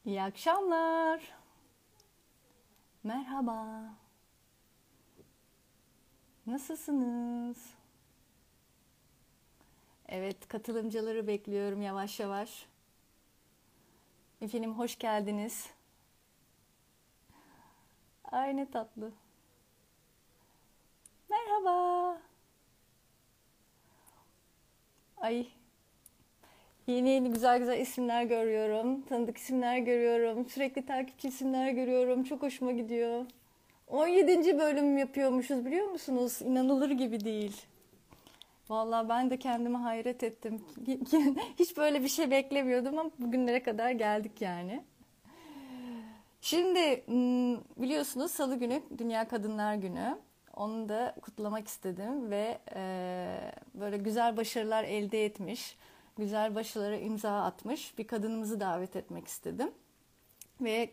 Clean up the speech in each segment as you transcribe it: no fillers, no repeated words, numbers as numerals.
İyi akşamlar. Merhaba. Nasılsınız? Evet, katılımcıları bekliyorum yavaş yavaş. Efendim hoş geldiniz. Ay ne tatlı. Merhaba. Ay yeni yeni güzel güzel isimler görüyorum. Tanıdık isimler görüyorum. Sürekli takipçi isimler görüyorum. Çok hoşuma gidiyor. 17. bölüm yapıyormuşuz biliyor musunuz? İnanılır gibi değil. Vallahi ben de kendime hayret ettim. Hiç böyle bir şey beklemiyordum ama bugünlere kadar geldik yani. Şimdi biliyorsunuz Salı günü Dünya Kadınlar Günü. Onu da kutlamak istedim ve böyle güzel başarılar elde etmiş, güzel başarılara imza atmış bir kadınımızı davet etmek istedim. Ve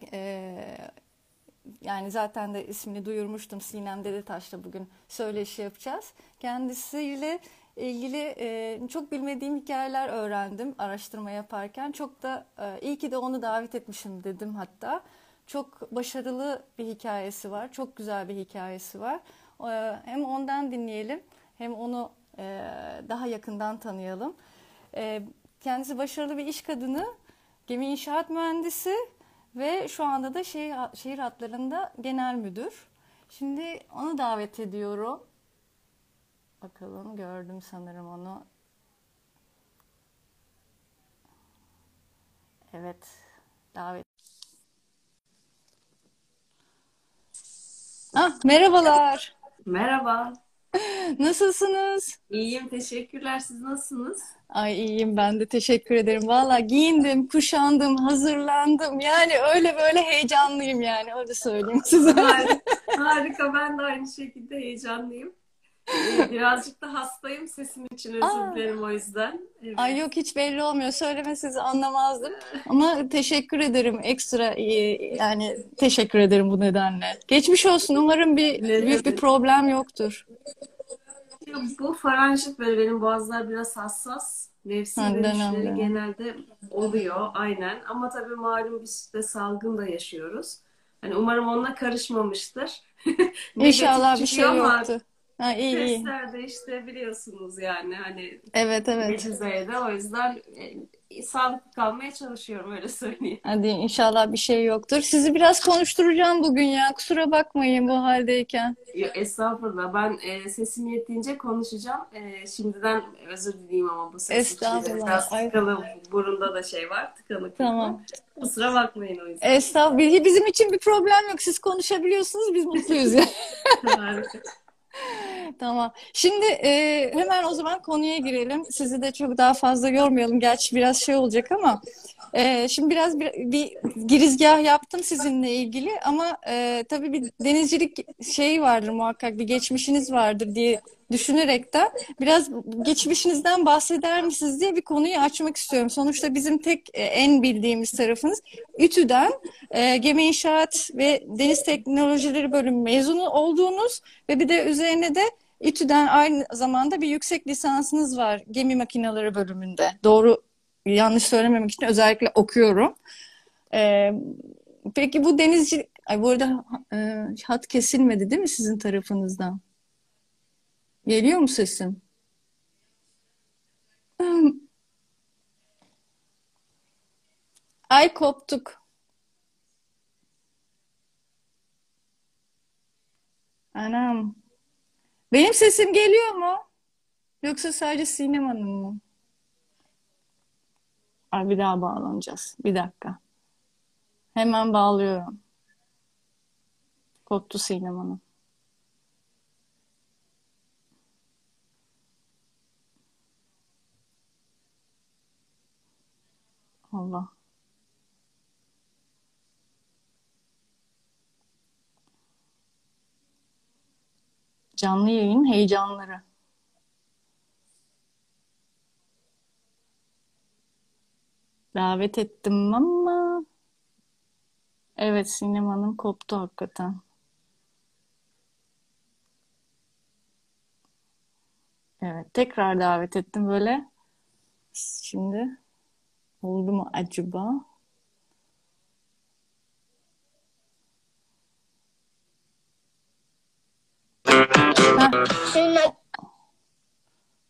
yani zaten de ismini duyurmuştum. Sinem Dedetaş'la bugün söyleşi yapacağız. Kendisiyle ilgili çok bilmediğim hikayeler öğrendim araştırma yaparken. Çok da iyi ki de onu davet etmişim dedim hatta. Çok başarılı bir hikayesi var. Çok güzel bir hikayesi var. Hem ondan dinleyelim hem onu daha yakından tanıyalım. Kendisi başarılı bir iş kadını, gemi inşaat mühendisi ve şu anda da şehir hatlarında genel müdür. Şimdi onu davet ediyorum. Bakalım gördüm sanırım onu. Evet, davet. Ah, merhabalar. Merhaba, Nasılsınız? iyiyim. Teşekkürler. Siz nasılsınız? Ay iyiyim ben de teşekkür ederim. Valla giyindim, kuşandım, hazırlandım. Yani öyle böyle heyecanlıyım yani öyle söyleyeyim size. Harika, harika. Ben de aynı şekilde heyecanlıyım. Birazcık da hastayım. Sesim için özür Aa, dilerim o yüzden. ay Evet. yok hiç belli olmuyor. Söylemesiz anlamazdım. Ama teşekkür ederim. Ekstra iyi, yani teşekkür ederim bu nedenle. Geçmiş olsun. Umarım Ne büyük bir demek? problem yoktur. Bu faranjit böyle benim boğazlar biraz hassas. Mevsim Dönem dönüşleri dönem. genelde oluyor aynen. Ama tabii malum biz de salgın da yaşıyoruz. Hani umarım onunla karışmamıştır. Negatif İnşallah bir çıkıyor şey ama yoktu. Ha, iyi iyi. testlerde işte biliyorsunuz yani hani Evet evet. neticede o yüzden sağlıklı kalmaya çalışıyorum öyle söyleyeyim. Hadi inşallah bir şey yoktur. Sizi biraz konuşturacağım bugün ya. Kusura bakmayın bu haldeyken. Estağfurullah ben sesim yettiğince konuşacağım. Şimdiden özür dileyim ama bu ses için Estağfurullah. biraz Ay, tıkalı burunda da şey var tıkanıklık var. tamam. Kusura bakmayın o yüzden. Estağfurullah. Bizim için bir problem yok. Siz konuşabiliyorsunuz. Biz mutluyuz ya. Harika. Tamam. Şimdi hemen o zaman konuya girelim. Sizi de çok daha fazla yormayalım. Gerçi biraz şey olacak ama şimdi biraz bir girizgah yaptım sizinle ilgili ama tabii bir denizcilik şeyi vardır muhakkak bir geçmişiniz vardır diye düşünerekten biraz geçmişinizden bahseder misiniz diye bir konuyu açmak istiyorum. Sonuçta bizim tek en bildiğimiz tarafınız İTÜ'den Gemi İnşaat ve Deniz Teknolojileri bölümü mezunu olduğunuz ve bir de üzerine de İTÜ'den aynı zamanda bir yüksek lisansınız var gemi makineleri bölümünde. Doğru, yanlış söylememek için özellikle okuyorum. Ee, peki bu denizci... Ay bu arada hat kesilmedi değil mi sizin tarafınızdan? Geliyor mu sesim? Ay koptuk. Anam. Benim sesim geliyor mu? Yoksa sadece Sinem Hanım mı? Ay bir daha bağlanacağız. Bir dakika. Hemen bağlıyorum. Koptu Sinem Hanım. Allah. Canlı yayın heyecanları. Davet ettim ama evet Sinem Hanım koptu hakikaten. Evet tekrar davet ettim böyle. Şimdi oldu mu acaba?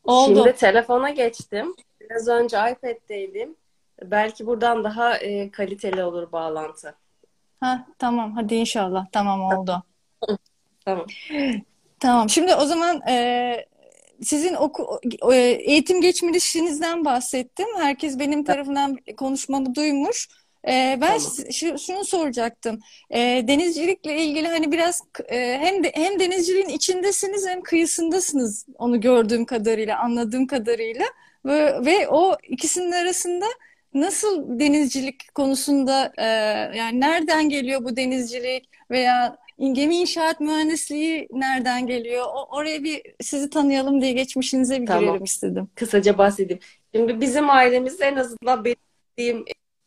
Şimdi Oldu. telefona geçtim. Biraz önce iPad'deydim. Belki buradan daha kaliteli olur bağlantı. Ha, tamam. Hadi inşallah. Tamam oldu. Tamam. Tamam. Şimdi o zaman sizin eğitim geçmişinizden bahsettim. Herkes benim tarafından konuşmamı duymuş. Ben Tamam. şunu soracaktım. Denizcilikle ilgili hani biraz hem denizciliğin içindesiniz hem kıyısındasınız. Onu gördüğüm kadarıyla, anladığım kadarıyla. Ve o ikisinin arasında nasıl denizcilik konusunda yani nereden geliyor bu denizcilik veya gemi inşaat mühendisliği nereden geliyor? Oraya bir sizi tanıyalım diye geçmişinize bir Tamam. girelim istedim. Kısaca bahsedeyim. Şimdi bizim ailemizde en azından benim bildiğim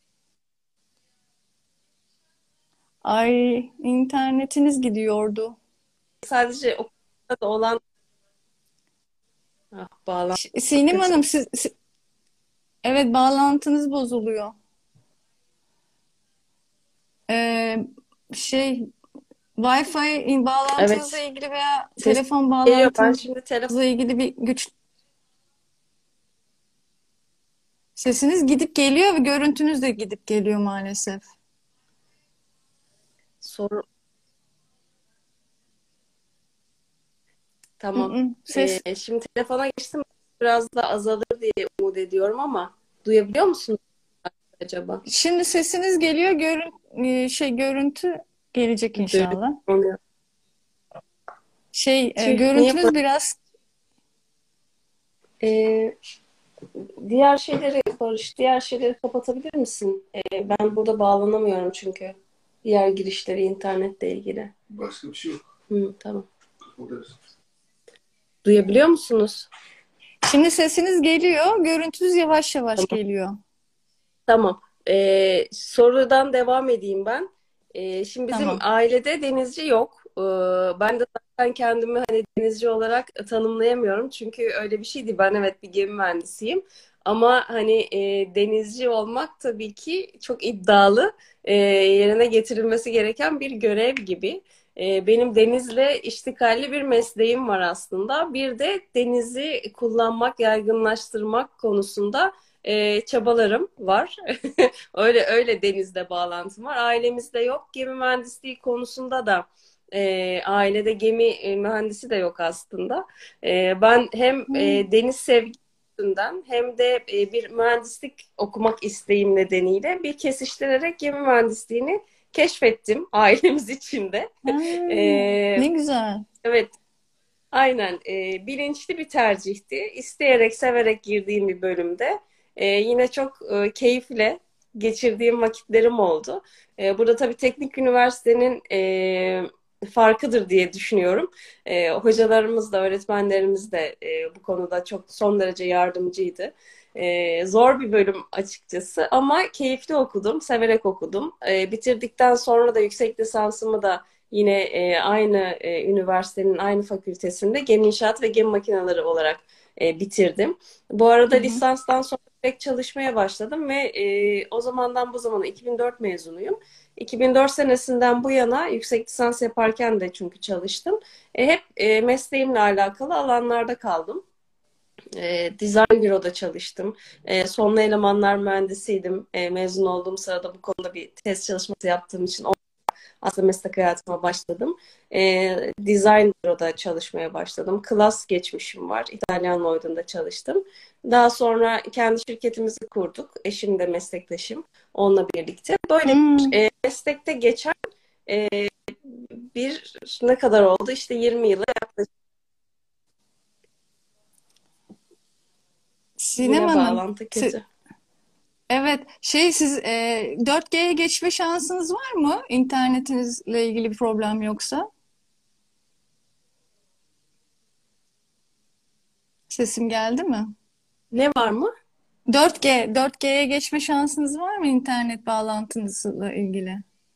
Ay, internetiniz gidiyordu. sadece okulda da olan bağlantı çok Sinem kötü. Hanım evet bağlantınız bozuluyor. Ee, şey Wi-Fi bağlantınızla Evet. ilgili veya Ses telefon geliyor. Ben bağlantınızla şimdi telefon ilgili bir güç sesiniz gidip geliyor ve görüntünüz de gidip geliyor maalesef. soru Hı tamam. hı, ses Şimdi telefona geçtim. Biraz da azalır diye umut ediyorum ama duyabiliyor musunuz acaba? Şimdi sesiniz geliyor, görüntü gelecek inşallah. Duyuyorum. Tüh, niye Görüntünüz biraz Ee, diğer şeyleri Barış, diğer şeyleri kapatabilir misin? Ben burada bağlanamıyorum çünkü. Diğer girişleri internetle ilgili. Başka bir şey yok. Tamam. Buradayız. Duyabiliyor musunuz? şimdi sesiniz geliyor, görüntünüz yavaş yavaş Tamam. geliyor. Tamam. Sorudan devam edeyim ben. Şimdi bizim Tamam. ailede denizci yok. Ben de zaten kendimi hani denizci olarak tanımlayamıyorum. Çünkü öyle bir şeydi. Ben evet bir gemi mühendisiyim. Ama hani denizci olmak tabii ki çok iddialı, yerine getirilmesi gereken bir görev gibi. Benim denizle iştikalli bir mesleğim var aslında. Bir de denizi kullanmak, yaygınlaştırmak konusunda çabalarım var. Öyle denizde bağlantım var. Ailemizde yok. Gemi mühendisliği konusunda da ailede gemi mühendisi de yok aslında. Ben hem Hmm. deniz sevgisinden hem de bir mühendislik okumak isteğim nedeniyle bir kesiştirerek gemi mühendisliğini keşfettim ailemiz içinde. Ha, E, ne güzel. evet, aynen. Bilinçli bir tercihti. İsteyerek, severek girdiğim bir bölümde. Yine çok keyifle geçirdiğim vakitlerim oldu. Burada tabii teknik üniversitenin farkıdır diye düşünüyorum. Hocalarımız da, öğretmenlerimiz de bu konuda çok son derece yardımcıydı. Zor bir bölüm açıkçası ama keyifli okudum, severek okudum. Bitirdikten sonra da yüksek lisansımı da yine aynı üniversitenin aynı fakültesinde gemi inşaat ve gemi makineleri olarak bitirdim. Bu arada Hı hı. lisanstan sonra direkt çalışmaya başladım ve o zamandan bu zamana 2004 mezunuyum. 2004 senesinden bu yana yüksek lisans yaparken de çünkü çalıştım. Hep mesleğimle alakalı alanlarda kaldım. Design büroda çalıştım. Sonlu elemanlar mühendisiydim. Mezun olduğum sırada bu konuda bir test çalışması yaptığım için aslında meslek hayatıma başladım. Design büroda çalışmaya başladım. Klas geçmişim var. İtalyan Lloyd'unda çalıştım. Daha sonra kendi şirketimizi kurduk. Eşim de meslektaşım. Onunla birlikte. Böyle Hmm. meslekte geçen e, bir ne kadar oldu? İşte 20 yıla yaklaşık. Sinem Yine Hanım, bağlantı kötü. evet siz 4G'ye geçme şansınız var mı? İnternetinizle ilgili bir problem yoksa? Sesim geldi mi? Ne var mı? 4G'ye geçme şansınız var mı internet bağlantınızla ilgili?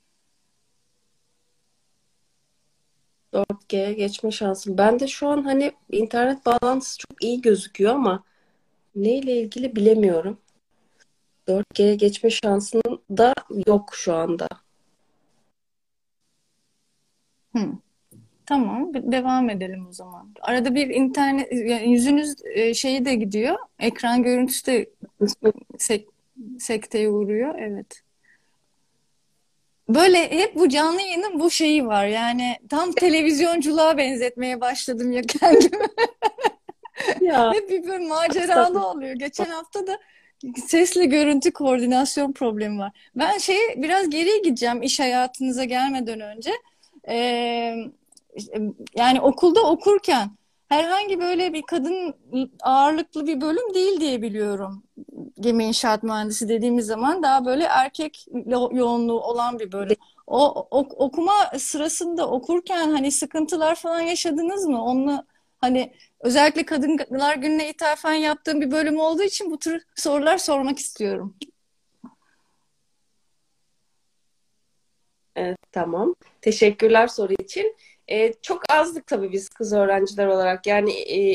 4G'ye geçme şansım. Ben de şu an hani internet bağlantısı çok iyi gözüküyor ama neyle ilgili bilemiyorum. 4G'ye geçme şansım da yok şu anda. Hmm. Tamam, devam edelim o zaman. Arada bir internet, yani yüzünüz şeyi de gidiyor. Ekran görüntüsü de sek- sekteye uğruyor. Evet. Böyle hep bu canlı yayının bu şeyi var. Yani tam televizyonculuğa benzetmeye başladım ya kendimi. Ya Hep bir böyle maceralı estağfurullah. oluyor. Geçen hafta da sesle görüntü koordinasyon problemi var. Ben biraz geriye gideceğim iş hayatınıza gelmeden önce. Ee, işte, yani okulda okurken herhangi böyle bir kadın ağırlıklı bir bölüm değil diye biliyorum. Gemi inşaat mühendisi dediğimiz zaman daha böyle erkek yoğunluğu olan bir bölüm. Okuma sırasında okurken hani sıkıntılar falan yaşadınız mı? Onu hani özellikle Kadınlar Günü'ne ithafen yaptığım bir bölüm olduğu için bu tür sorular sormak istiyorum. Evet, tamam. Teşekkürler soru için. Çok azdık tabii biz kız öğrenciler olarak. Yani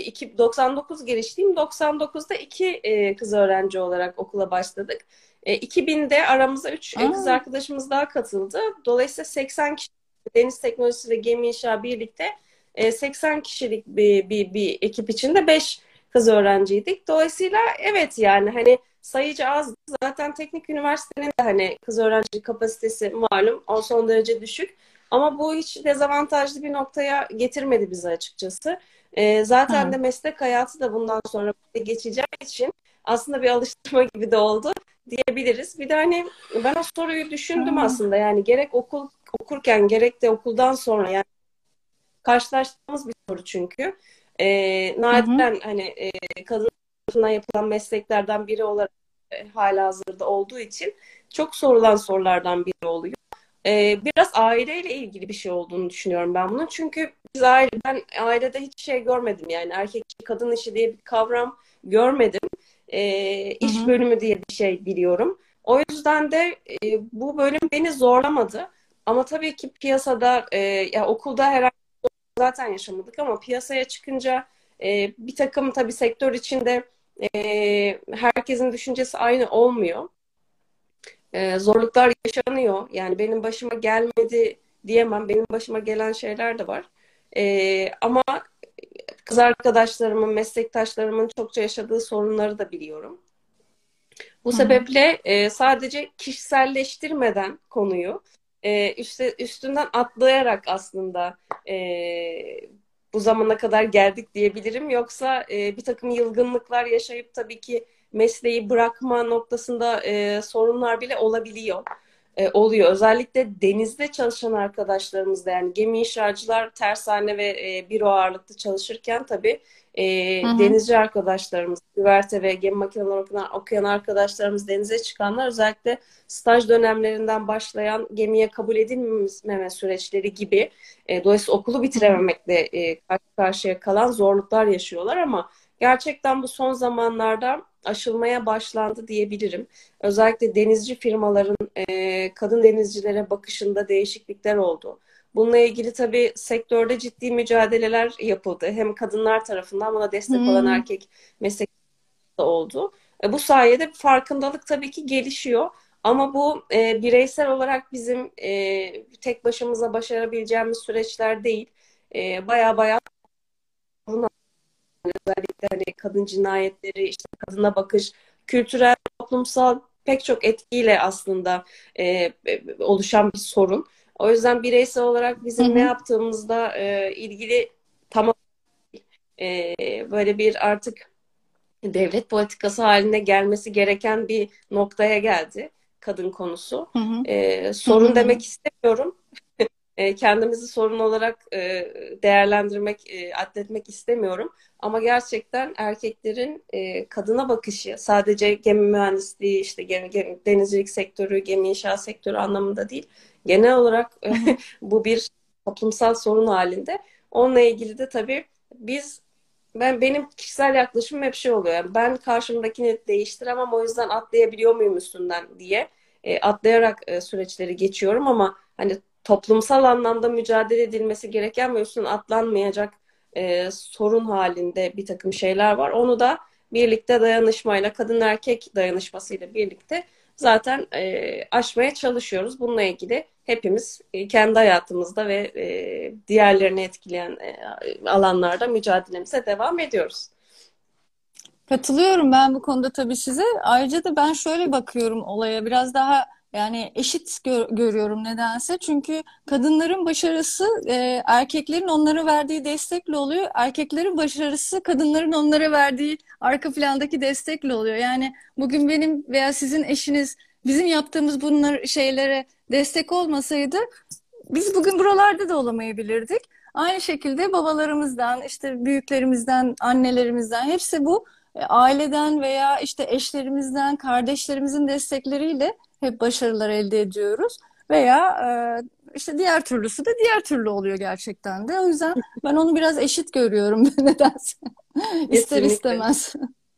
99 girişliyim. 99'da iki kız öğrenci olarak okula başladık. 2000'de aramıza 3 kız Aa, arkadaşımız daha katıldı. Dolayısıyla 80 kişi deniz teknolojisi ve gemi inşa birlikte 80 kişilik bir ekip içinde 5 kız öğrenciydik. Dolayısıyla evet yani hani sayıca az. Zaten teknik üniversitenin de hani kız öğrenci kapasitesi malum o son derece düşük. Ama bu hiç dezavantajlı bir noktaya getirmedi bizi açıkçası. Zaten ha, de meslek hayatı da bundan sonra geçeceği için aslında bir alıştırma gibi de oldu diyebiliriz. Bir de hani ben o soruyu düşündüm ha. aslında yani gerek okul okurken gerek de okuldan sonra yani karşılaştığımız bir soru çünkü. Hı hı, Nadiren hani kadın tarafından yapılan mesleklerden biri olarak halihazırda olduğu için çok sorulan sorulardan biri oluyor. Biraz aileyle ilgili bir şey olduğunu düşünüyorum ben bunun. Çünkü ben ailede hiç şey görmedim yani erkek işi, kadın işi diye bir kavram görmedim. hı İş hı, bölümü diye bir şey biliyorum. O yüzden de bu bölüm beni zorlamadı. Ama tabii ki piyasada ya okulda herhangi zaten yaşamadık ama piyasaya çıkınca bir takım tabii sektör içinde herkesin düşüncesi aynı olmuyor. Zorluklar yaşanıyor. Yani benim başıma gelmedi diyemem. Benim başıma gelen şeyler de var. Ama kız arkadaşlarımın, meslektaşlarımın çokça yaşadığı sorunları da biliyorum. Bu hı hı, sebeple sadece kişiselleştirmeden konuyu üstünden atlayarak aslında bu zamana kadar geldik diyebilirim. Yoksa bir takım yılgınlıklar yaşayıp tabii ki mesleği bırakma noktasında sorunlar bile olabiliyor. Oluyor. Özellikle denizde çalışan arkadaşlarımızda yani gemi inşacılar tersane ve büro ağırlıklı çalışırken tabii e, hı hı, denizci arkadaşlarımız, güverte ve gemi makineleri okuyan arkadaşlarımız denize çıkanlar özellikle staj dönemlerinden başlayan gemiye kabul edilmeme süreçleri gibi dolayısıyla okulu hı hı, bitirememekle karşı karşıya kalan zorluklar yaşıyorlar ama gerçekten bu son zamanlarda aşılmaya başlandı diyebilirim. Özellikle denizci firmaların kadın denizcilere bakışında değişiklikler oldu. Bununla ilgili tabii sektörde ciddi mücadeleler yapıldı. Hem kadınlar tarafından buna destek olan hı erkek meslektaşları da oldu. Bu sayede farkındalık tabii ki gelişiyor. Ama bu bireysel olarak bizim tek başımıza başarabileceğimiz süreçler değil. Baya baya özellikle hani kadın cinayetleri, işte kadına bakış, kültürel, toplumsal pek çok etkiyle aslında oluşan bir sorun. O yüzden bireysel olarak hı, bizim ne hı. yaptığımızda ilgili tamam böyle bir artık devlet politikası haline gelmesi gereken bir noktaya geldi kadın konusu. Hı hı. Hı hı Sorun hı hı. demek istemiyorum. Kendimizi sorun olarak değerlendirmek, addetmek istemiyorum. Ama gerçekten erkeklerin kadına bakışı sadece gemi mühendisliği, işte denizcilik sektörü, gemi inşaat sektörü anlamında değil. Genel olarak hı hı. bu bir toplumsal sorun halinde. Onunla ilgili de tabii biz benim kişisel yaklaşımım hep şey oluyor. Yani ben karşımdakini değiştiremem o yüzden atlayabiliyor muyum üstünden diye atlayarak süreçleri geçiyorum ama hani toplumsal anlamda mücadele edilmesi gereken ve üstüne atlanmayacak sorun halinde bir takım şeyler var. Onu da birlikte dayanışmayla, kadın erkek dayanışmasıyla birlikte zaten aşmaya çalışıyoruz. Bununla ilgili hepimiz kendi hayatımızda ve diğerlerini etkileyen alanlarda mücadelemize devam ediyoruz. Katılıyorum ben bu konuda tabii size. Ayrıca da ben şöyle bakıyorum olaya biraz daha yani eşit görüyorum nedense. Çünkü kadınların başarısı erkeklerin onlara verdiği destekle oluyor. Erkeklerin başarısı kadınların onlara verdiği arka plandaki destekle oluyor. Yani bugün benim veya sizin eşiniz bizim yaptığımız bunlar şeylere destek olmasaydı biz bugün buralarda da olamayabilirdik. Aynı şekilde babalarımızdan, işte büyüklerimizden, annelerimizden hepsi bu aileden veya işte eşlerimizden, kardeşlerimizin destekleriyle hep başarılar elde ediyoruz. Veya işte diğer türlüsü de diğer türlü oluyor gerçekten de. O yüzden ben onu biraz eşit görüyorum nedense. İster Kesinlikle. istemez.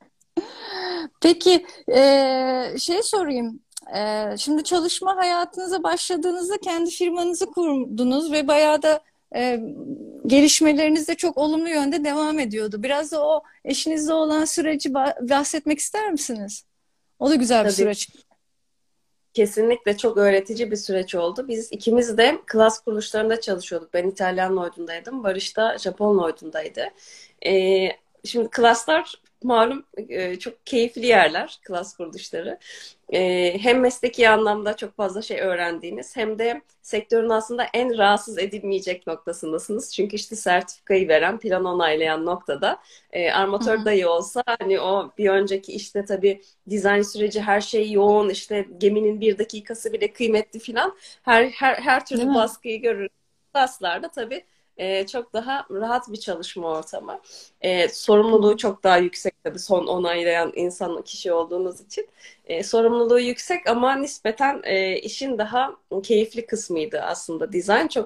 Peki şey sorayım. Şimdi çalışma hayatınıza başladığınızda kendi firmanızı kurdunuz ve bayağı da e, gelişmeleriniz de çok olumlu yönde devam ediyordu. Biraz da o eşinizle olan süreci bahsetmek ister misiniz? O da güzel bir Tabii. süreç. Kesinlikle çok öğretici bir süreç oldu. Biz ikimiz de klas kuruluşlarında çalışıyorduk. Ben İtalyan Lloyd'undaydım. Barış da Japon Lloyd'undaydı. Şimdi klaslar malum çok keyifli yerler, klas kuruluşları. Hem mesleki anlamda çok fazla şey öğrendiğiniz hem de sektörün aslında en rahatsız edilmeyecek noktasındasınız. Çünkü işte sertifikayı veren, plan onaylayan noktada Hı armatör hı. dahi olsa hani o bir önceki işte tabii dizayn süreci her şey yoğun işte geminin bir dakikası bile kıymetli filan her Değil türlü mi? baskıyı görür. Klaslarda tabii çok daha rahat bir çalışma ortamı. Hı Sorumluluğu hı. çok daha yüksek tabii son onaylayan insan kişi olduğunuz için. Sorumluluğu yüksek ama nispeten işin daha keyifli kısmıydı aslında. Dizayn çok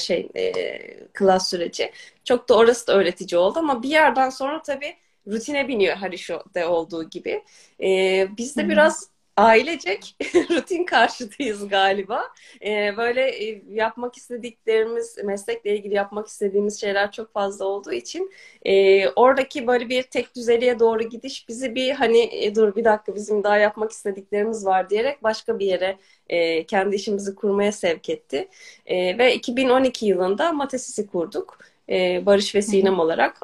klas süreci. Çok da orası da öğretici oldu ama bir yerden sonra tabii rutine biniyor her işte olduğu gibi. Biz Hı de hı. biraz ailecek rutin karşıtıyız galiba. Böyle yapmak istediklerimiz, meslekle ilgili yapmak istediğimiz şeyler çok fazla olduğu için oradaki böyle bir tek düzeliğe doğru gidiş bizi bir hani dur bir dakika bizim daha yapmak istediklerimiz var diyerek başka bir yere kendi işimizi kurmaya sevk etti. Ve 2012 yılında Matesis'i kurduk. Barış ve Hı hı. Sinem olarak.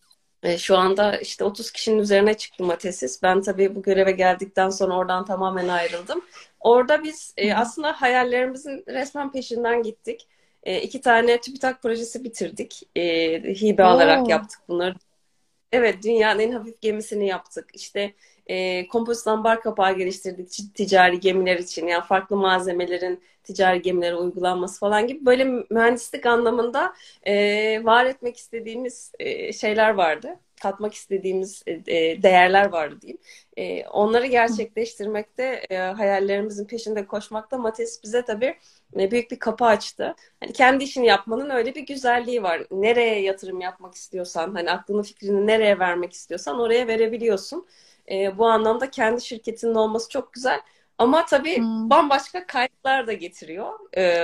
Şu anda işte 30 kişinin üzerine çıktı Matesis. Ben tabii bu göreve geldikten sonra oradan tamamen ayrıldım. Orada biz Hı hı. aslında hayallerimizin resmen peşinden gittik. İki tane TÜBİTAK projesi bitirdik. Hibe alarak Oo, yaptık bunları. Evet, dünyanın en hafif gemisini yaptık. İşte kompozit ambar kapağı geliştirdik ticari gemiler için. Yani farklı malzemelerin ticari gemilere uygulanması falan gibi böyle mühendislik anlamında var etmek istediğimiz şeyler vardı. Katmak istediğimiz değerler vardı diyeyim. Onları gerçekleştirmekte, hayallerimizin peşinde koşmakta Mates bize tabii büyük bir kapı açtı. Hani kendi işini yapmanın öyle bir güzelliği var. Nereye yatırım yapmak istiyorsan, hani aklını fikrini nereye vermek istiyorsan oraya verebiliyorsun. Bu anlamda kendi şirketinin olması çok güzel. Ama tabii hı. bambaşka kaygılar da getiriyor.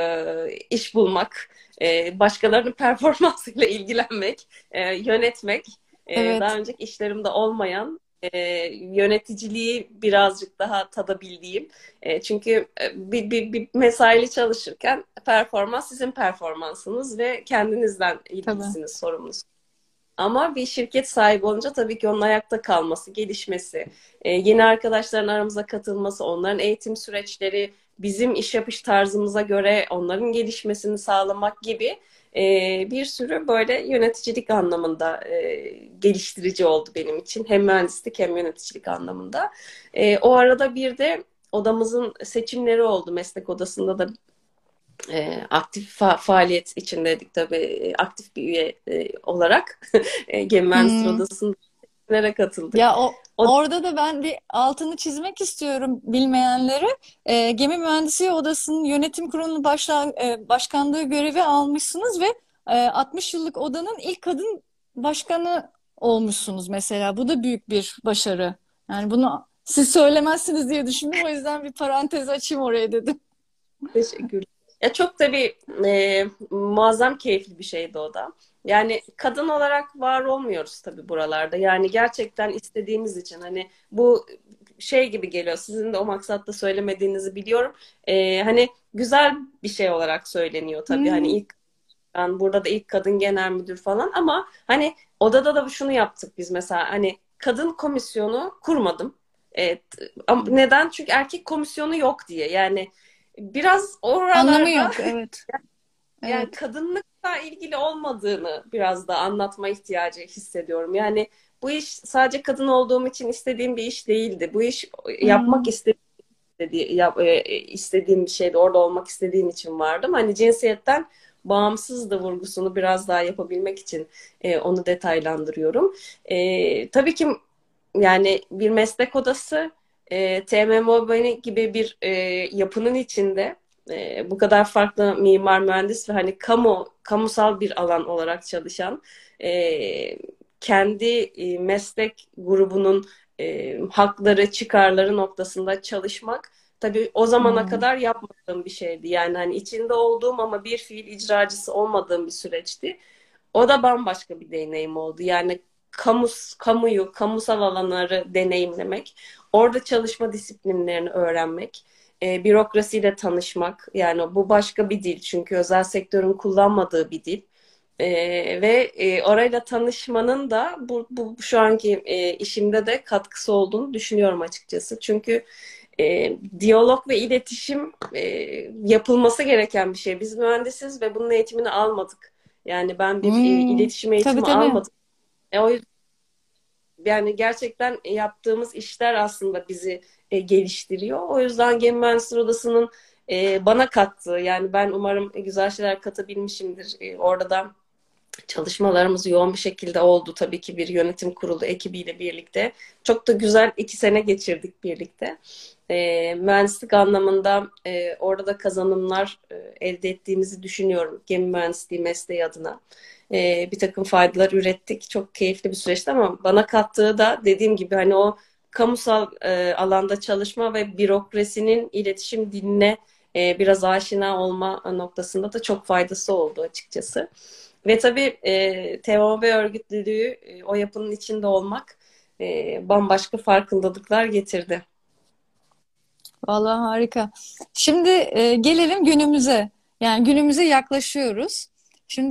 İş bulmak, başkalarının performansıyla ilgilenmek, yönetmek. Daha Evet. önceki işlerimde olmayan yöneticiliği birazcık daha tadabildiğim. Çünkü bir mesaili çalışırken performans sizin performansınız ve kendinizden Tabii. ilgilisiniz, sorumlusunuz. Ama bir şirket sahibi olunca tabii ki onun ayakta kalması, gelişmesi, yeni arkadaşların aramıza katılması, onların eğitim süreçleri, bizim iş yapış tarzımıza göre onların gelişmesini sağlamak gibi bir sürü böyle yöneticilik anlamında geliştirici oldu benim için. Hem mühendislik hem yöneticilik anlamında. O arada bir de odamızın seçimleri oldu. Meslek odasında da aktif faaliyet içindeydik tabii aktif bir üye olarak Gemi Mühendisleri Hmm. Odası'na katıldık. Ya O orada da ben bir altını çizmek istiyorum bilmeyenlere. Gemi Mühendisliği Odası'nın yönetim kurulu başkanlığı görevi almışsınız ve 60 yıllık odanın ilk kadın başkanı olmuşsunuz mesela. Bu da büyük bir başarı. Yani bunu siz söylemezsiniz diye düşündüm. O yüzden bir parantez açayım oraya dedim. teşekkür. Ya çok tabii muazzam keyifli bir şeydi o da. Yani kadın olarak var olmuyoruz tabii buralarda. Yani gerçekten istediğimiz için hani bu şey gibi geliyor. Sizin de o maksatla söylemediğinizi biliyorum. Hani güzel bir şey olarak söyleniyor tabii. Hani Hmm. ilk ben burada da ilk kadın genel müdür falan ama hani odada da şunu yaptık biz mesela hani kadın komisyonu kurmadım. Evet. Ama neden? Çünkü erkek komisyonu yok diye. Yani biraz Anlamı oralarda yok. Evet. yani Evet. kadınlıkla ilgili olmadığını biraz da anlatma ihtiyacı hissediyorum. Yani bu iş sadece kadın olduğum için istediğim bir iş değildi. Bu iş yapmak Hmm. istediğim bir şeydi. Orada olmak istediğim için vardım. Hani cinsiyetten bağımsız da vurgusunu biraz daha yapabilmek için onu detaylandırıyorum. Tabii ki yani bir meslek odası TMMOBANI gibi bir yapının içinde bu kadar farklı mimar, mühendis ve hani kamusal bir alan olarak çalışan e, kendi meslek grubunun hakları, çıkarları noktasında çalışmak tabii o zamana Hmm. kadar yapmadığım bir şeydi. Yani hani içinde olduğum ama bir fiil icracısı olmadığım bir süreçti. O da bambaşka bir deneyim oldu. Yani kamuyu, kamusal alanları deneyimlemek, orada çalışma disiplinlerini öğrenmek, bürokrasiyle tanışmak. Yani bu başka bir dil çünkü özel sektörün kullanmadığı bir dil. Orayla tanışmanın da bu şu anki işimde de katkısı olduğunu düşünüyorum açıkçası. Çünkü diyalog ve iletişim yapılması gereken bir şey. Biz mühendisiz ve bunun eğitimini almadık. Yani ben bir Hmm. iletişim Tabii eğitimi tabii. almadım. O yüzden yani gerçekten yaptığımız işler aslında bizi geliştiriyor. O yüzden Gemi Mühendisleri Odası'nın bana kattığı yani ben umarım güzel şeyler katabilmişimdir. Orada da çalışmalarımız yoğun bir şekilde oldu. Tabii ki bir yönetim kurulu ekibiyle birlikte. Çok da güzel 2 sene geçirdik birlikte. Mühendislik anlamında orada da kazanımlar elde ettiğimizi düşünüyorum. Gemi mühendisliği mesleği adına. Bir takım faydalar ürettik. Çok keyifli bir süreçti ama bana kattığı da dediğim gibi hani o kamusal alanda çalışma ve bürokrasinin iletişim diline biraz aşina olma noktasında da çok faydası oldu açıkçası. Ve tabii TMOB örgütlülüğü, o yapının içinde olmak bambaşka farkındalıklar getirdi. Vallahi harika. Şimdi gelelim günümüze. Yani günümüze yaklaşıyoruz. Şimdi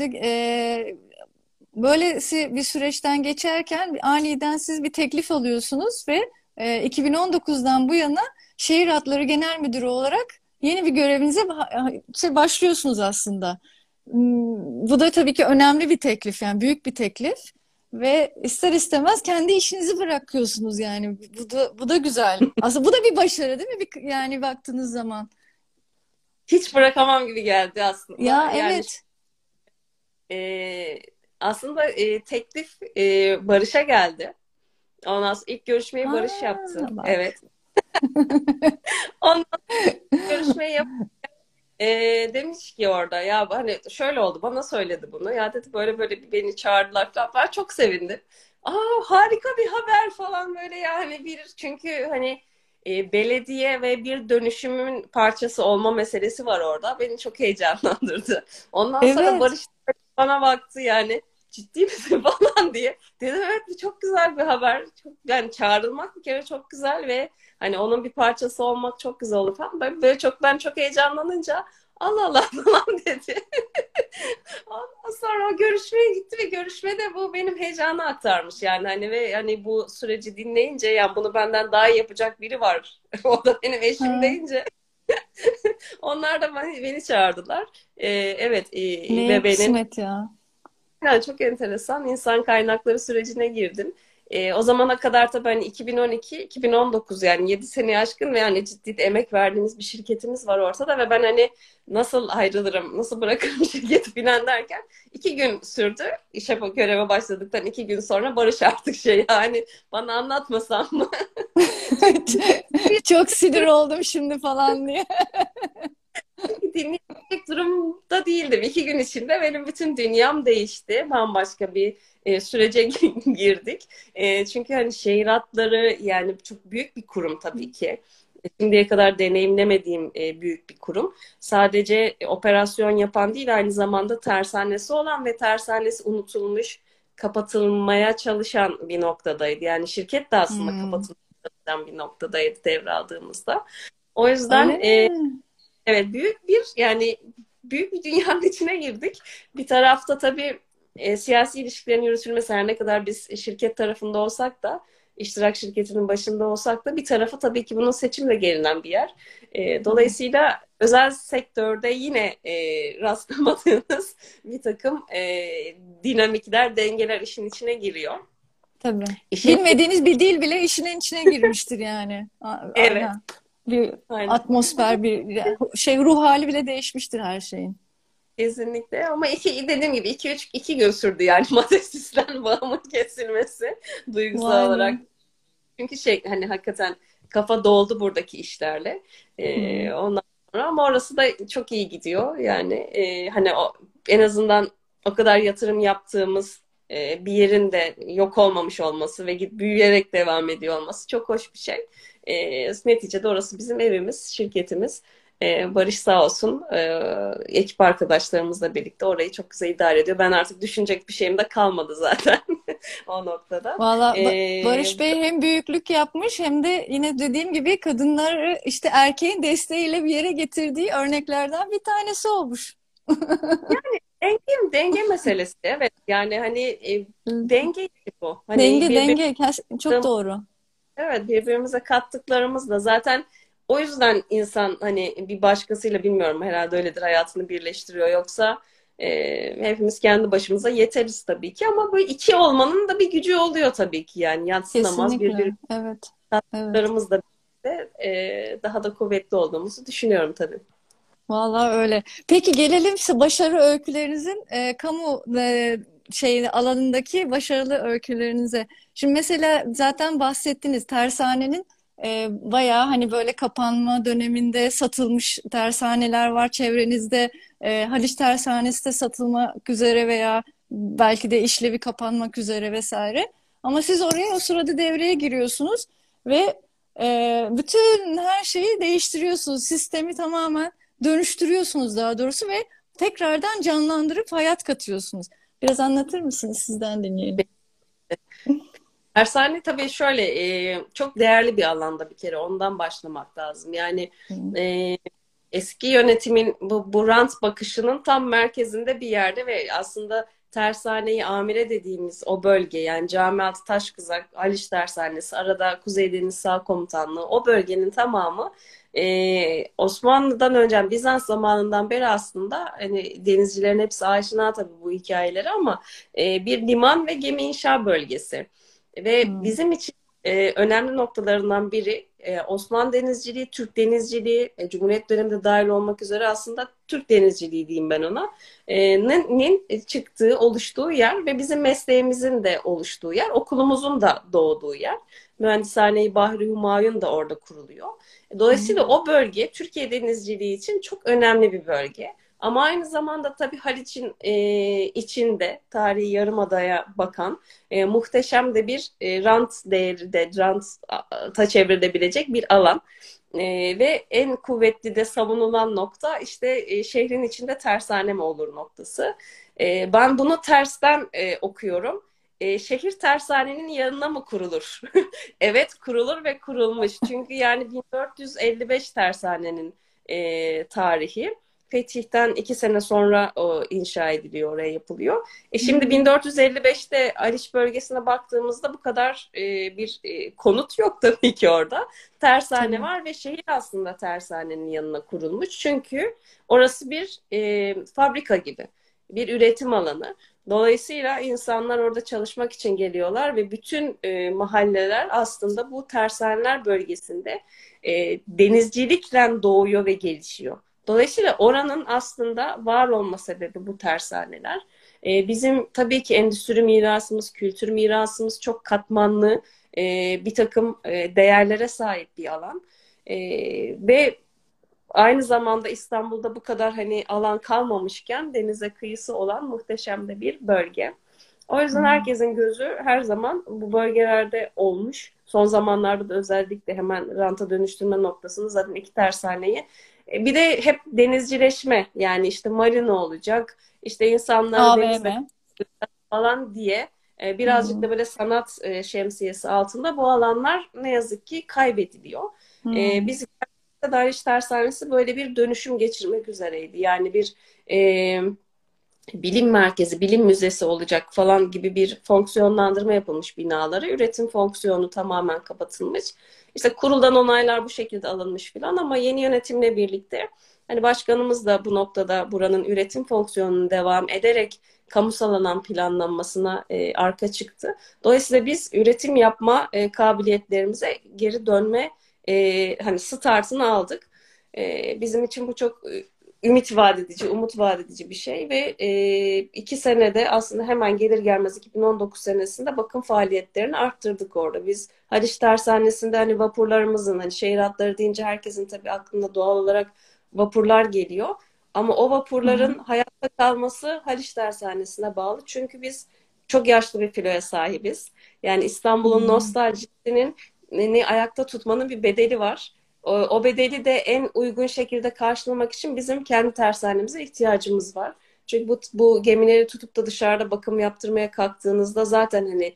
böylesi bir süreçten geçerken aniden siz bir teklif alıyorsunuz ve 2019'dan bu yana Şehir Hatları Genel Müdürü olarak yeni bir görevinize başlıyorsunuz aslında. Bu da tabii ki önemli bir teklif, yani büyük bir teklif ve ister istemez kendi işinizi bırakıyorsunuz yani. Bu da güzel. Aslında bu da bir başarı değil mi? Yani baktığınız zaman. Hiç bırakamam gibi geldi aslında. Ya Yani evet. e, aslında teklif Barış'a geldi. Ondan sonra ilk görüşmeyi Ha Barış yaptı. bak. Evet. Ondan sonra görüşmeyi demiş ki orada ya hani şöyle oldu bana söyledi bunu ya dedi böyle böyle beni çağırdılar falan ben çok sevindim. Aa harika bir haber falan böyle yani bir çünkü hani belediye ve bir dönüşümün parçası olma meselesi var orada beni çok heyecanlandırdı. Ondan sonra Evet. Barış bana baktı yani ciddi misin falan diye. Dedim evet bu çok güzel bir haber. Çok, yani çağrılmak bir kere çok güzel ve hani onun bir parçası olmak çok güzel olur falan. Ben çok heyecanlanınca Allah Allah falan dedi. Ondan sonra o görüşmeye gitti ve görüşmede bu benim heyecanı aktarmış yani hani ve hani bu süreci dinleyince yani bunu benden daha iyi yapacak biri var. O da benim eşim Ha, deyince onlar da beni çağırdılar. Evet ne ve benim kısmet ya. yani çok enteresan insan kaynakları sürecine girdim. O zamana kadar tabii hani 2012-2019 yani 7 seneyi aşkın ve yani ciddi de emek verdiğimiz bir şirketimiz var ortada ve ben hani nasıl ayrılırım, nasıl bırakırım şirketi falan derken 2 gün sürdü. İşe göreve başladıktan 2 gün sonra Barış artık şey yani bana anlatmasam mı? Çünkü Çok sinir oldum şimdi falan diye. dinleyecek durumda değildim. 2 gün içinde benim bütün dünyam değişti. Bambaşka bir sürece girdik. Çünkü hani şehir hatları yani çok büyük bir kurum tabii ki. Şimdiye kadar deneyimlemediğim büyük bir kurum. Sadece operasyon yapan değil aynı zamanda tersanesi olan ve tersanesi unutulmuş, kapatılmaya çalışan bir noktadaydı. Yani şirket de aslında Hmm. kapatıldı. bir noktadaydı devraldığımızda. O yüzden Öyle mi? evet, büyük bir dünyanın içine girdik. Bir tarafta tabii siyasi ilişkilerin yürütülmesi, her ne kadar biz şirket tarafında olsak da, iştirak şirketinin başında olsak da, bir tarafı tabii ki bunun seçimle gelinen bir yer. Tabii. Dolayısıyla özel sektörde yine rastlamadığınız bir takım dinamikler, dengeler işin içine giriyor. Tabii. İşin Bilmediğiniz bir dil bile işinin içine girmiştir yani. evet, Aynen. Bir aynen. atmosfer, bir şey, ruh hali bile değişmiştir her şeyin. Kesinlikle, ama dediğim gibi iki gün sürdü yani Madesis'ten bağımın kesilmesi duygusal Vay olarak. be. Çünkü hani hakikaten kafa doldu buradaki işlerle. Hmm. Ondan sonra, ama orası da çok iyi gidiyor. Yani hani en azından o kadar yatırım yaptığımız bir yerin de yok olmamış olması ve büyüyerek devam ediyor olması çok hoş bir şey. Neticede orası bizim evimiz, şirketimiz. Barış sağ olsun, ekip arkadaşlarımızla birlikte orayı çok güzel idare ediyor. Ben artık düşünecek bir şeyim de kalmadı zaten o noktada. Valla E, Barış Bey hem büyüklük yapmış hem de yine dediğim gibi kadınları işte erkeğin desteğiyle bir yere getirdiği örneklerden bir tanesi olmuş. denge meselesi, evet. Yani hani denge işi bu. Hani Denge denge çok doğru. evet, birbirimize kattıklarımız da zaten, o yüzden insan hani bir başkasıyla, bilmiyorum, herhalde öyledir, hayatını birleştiriyor. Yoksa hepimiz kendi başımıza yeteriz tabii ki, ama bu iki olmanın da bir gücü oluyor tabii ki, yani yadsınamaz, Kesinlikle. birbirimize Evet. Evet. kattıklarımız da birlikte, daha da kuvvetli olduğumuzu düşünüyorum tabii. Vallahi öyle. Peki gelelim size başarı öykülerinizin kamu alanındaki başarılı öykülerinize. Şimdi mesela zaten bahsettiniz tersanenin bayağı hani böyle kapanma döneminde satılmış tersaneler var çevrenizde. Haliç Tersanesi de satılmak üzere veya belki de işlevi kapanmak üzere vesaire. Ama siz oraya o sırada devreye giriyorsunuz ve bütün her şeyi değiştiriyorsunuz. Sistemi tamamen dönüştürüyorsunuz daha doğrusu ve tekrardan canlandırıp hayat katıyorsunuz. Biraz anlatır mısınız? Sizden dinleyelim. Tersane tabii şöyle, çok değerli bir alanda, bir kere ondan başlamak lazım. Yani Hı. e, eski yönetimin bu rant bakışının tam merkezinde bir yerde ve aslında tersaneyi amire dediğimiz o bölge, yani Camialtı Taşkızak, Haliç Tersanesi, arada Kuzey Deniz Sağ Komutanlığı, o bölgenin tamamı Osmanlı'dan önce, yani Bizans zamanından beri aslında, hani denizcilerin hepsi aşina tabii bu hikayeleri, ama bir liman ve gemi inşa bölgesi. Ve Hı. bizim için önemli noktalarından biri Osmanlı denizciliği, Türk denizciliği, Cumhuriyet döneminde dahil olmak üzere aslında Türk denizciliği diyeyim ben ona, nin çıktığı, oluştuğu yer ve bizim mesleğimizin de oluştuğu yer, okulumuzun da doğduğu yer. Mühendishane-i Bahri Hümayun da orada kuruluyor. Hı. Dolayısıyla o bölge Türkiye denizciliği için çok önemli bir bölge. Ama aynı zamanda tabii Haliç'in içinde tarihi yarımadaya bakan muhteşem de bir rant değeri de, ranta çevrilebilecek bir alan. Ve en kuvvetli de savunulan nokta işte şehrin içinde tersane mi olur noktası. Ben bunu tersten okuyorum. Şehir tersanenin yanına mı kurulur? Evet, kurulur ve kurulmuş. Çünkü yani 1455 tersanenin tarihi. Fetih'ten 2 sene sonra o inşa ediliyor, oraya yapılıyor. Şimdi Hı. 1455'te Haliç bölgesine baktığımızda bu kadar bir konut yok tabii ki orada. Tersane Tabii. var ve şehir aslında tersanenin yanına kurulmuş. Çünkü orası bir fabrika gibi, bir üretim alanı. Dolayısıyla insanlar orada çalışmak için geliyorlar ve bütün mahalleler aslında bu tersaneler bölgesinde denizcilikle doğuyor ve gelişiyor. Dolayısıyla oranın aslında var olma sebebi bu tersaneler. Bizim tabii ki endüstri mirasımız, kültür mirasımız çok katmanlı, bir takım değerlere sahip bir alan. Ve aynı zamanda İstanbul'da bu kadar hani alan kalmamışken denize kıyısı olan muhteşem de bir bölge. O Hı. yüzden herkesin gözü her zaman bu bölgelerde olmuş. Son zamanlarda da özellikle hemen ranta dönüştürme noktasını, zaten iki tersaneyi. Bir de hep denizcileşme, yani işte marina olacak, işte insanları denizde AVM. falan diye Birazcık da böyle sanat şemsiyesi altında bu alanlar ne yazık ki kaybediliyor. Biz Darwish Tersanesi böyle bir dönüşüm geçirmek üzereydi. Yani bir e, bilim merkezi, bilim müzesi olacak falan gibi bir fonksiyonlandırma yapılmış binalara. Üretim fonksiyonu tamamen kapatılmış. İşte kuruldan onaylar bu şekilde alınmış falan ama yeni yönetimle birlikte hani başkanımız da bu noktada buranın üretim fonksiyonunu devam ederek kamusal alan planlanmasına arka çıktı. Dolayısıyla biz üretim yapma kabiliyetlerimize geri dönme hani startını aldık. Bizim için bu çok ümit vaat edici, umut vaat edici bir şey ve 2 senede aslında hemen gelir gelmez 2019 senesinde bakım faaliyetlerini arttırdık orada. Biz Haliç Tersanesi'nde hani vapurlarımızın hani şehir hatları deyince herkesin tabii aklında doğal olarak vapurlar geliyor. Ama o vapurların hayatta kalması Haliç Tersanesi'ne bağlı. Çünkü biz çok yaşlı bir filoya sahibiz. Yani İstanbul'un nostaljisinin ayakta tutmanın bir bedeli var. O bedeli de en uygun şekilde karşılamak için bizim kendi tersanemize ihtiyacımız var. Çünkü bu gemileri tutup da dışarıda bakım yaptırmaya kalktığınızda zaten hani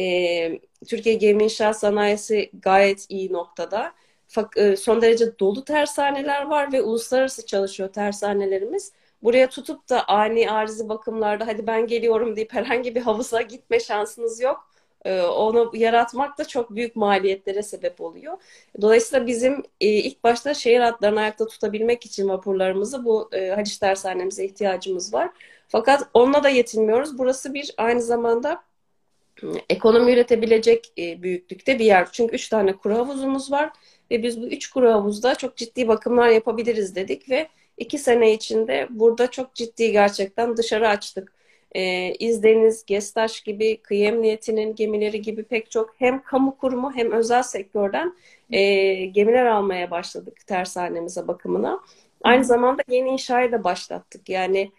Türkiye Gemi İnşaat Sanayisi gayet iyi noktada. Son derece dolu tersaneler var ve uluslararası çalışıyor tersanelerimiz. Buraya tutup da ani arıza bakımlarda hadi ben geliyorum deyip herhangi bir havuza gitme şansınız yok. Onu yaratmak da çok büyük maliyetlere sebep oluyor. Dolayısıyla bizim ilk başta şehir hatlarını ayakta tutabilmek için vapurlarımızı bu Haliç Tersanemize ihtiyacımız var. Fakat onunla da yetinmiyoruz. Burası bir aynı zamanda ekonomi üretebilecek büyüklükte bir yer. Çünkü 3 tane kuru havuzumuz var ve biz bu 3 kuru havuzda çok ciddi bakımlar yapabiliriz dedik ve 2 sene içinde burada çok ciddi gerçekten dışarı açtık. İzdeniz, Gestaş gibi, Kıyı Emniyeti'nin gemileri gibi pek çok hem kamu kurumu hem özel sektörden gemiler almaya başladık tersanemize bakımına. Aynı zamanda yeni inşayı da başlattık. Yani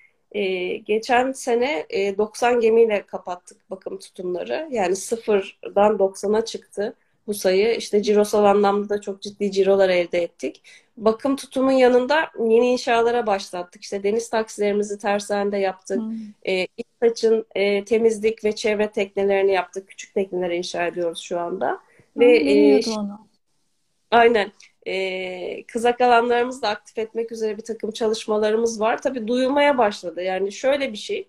geçen sene 90 gemiyle kapattık bakım tutumları. Yani sıfırdan 90'a çıktı bu sayı. İşte cirosal anlamda da çok ciddi cirolar elde ettik. Bakım tutumun yanında yeni inşalara başlattık. İşte deniz taksilerimizi tersanede yaptık. İçsaç'ın temizlik ve çevre teknelerini yaptık. Küçük tekneleri inşa ediyoruz şu anda. Ve Bilmiyordum onu. aynen. Kızak alanlarımızı da aktif etmek üzere bir takım çalışmalarımız var. Tabii duyulmaya başladı. Yani şöyle bir şey.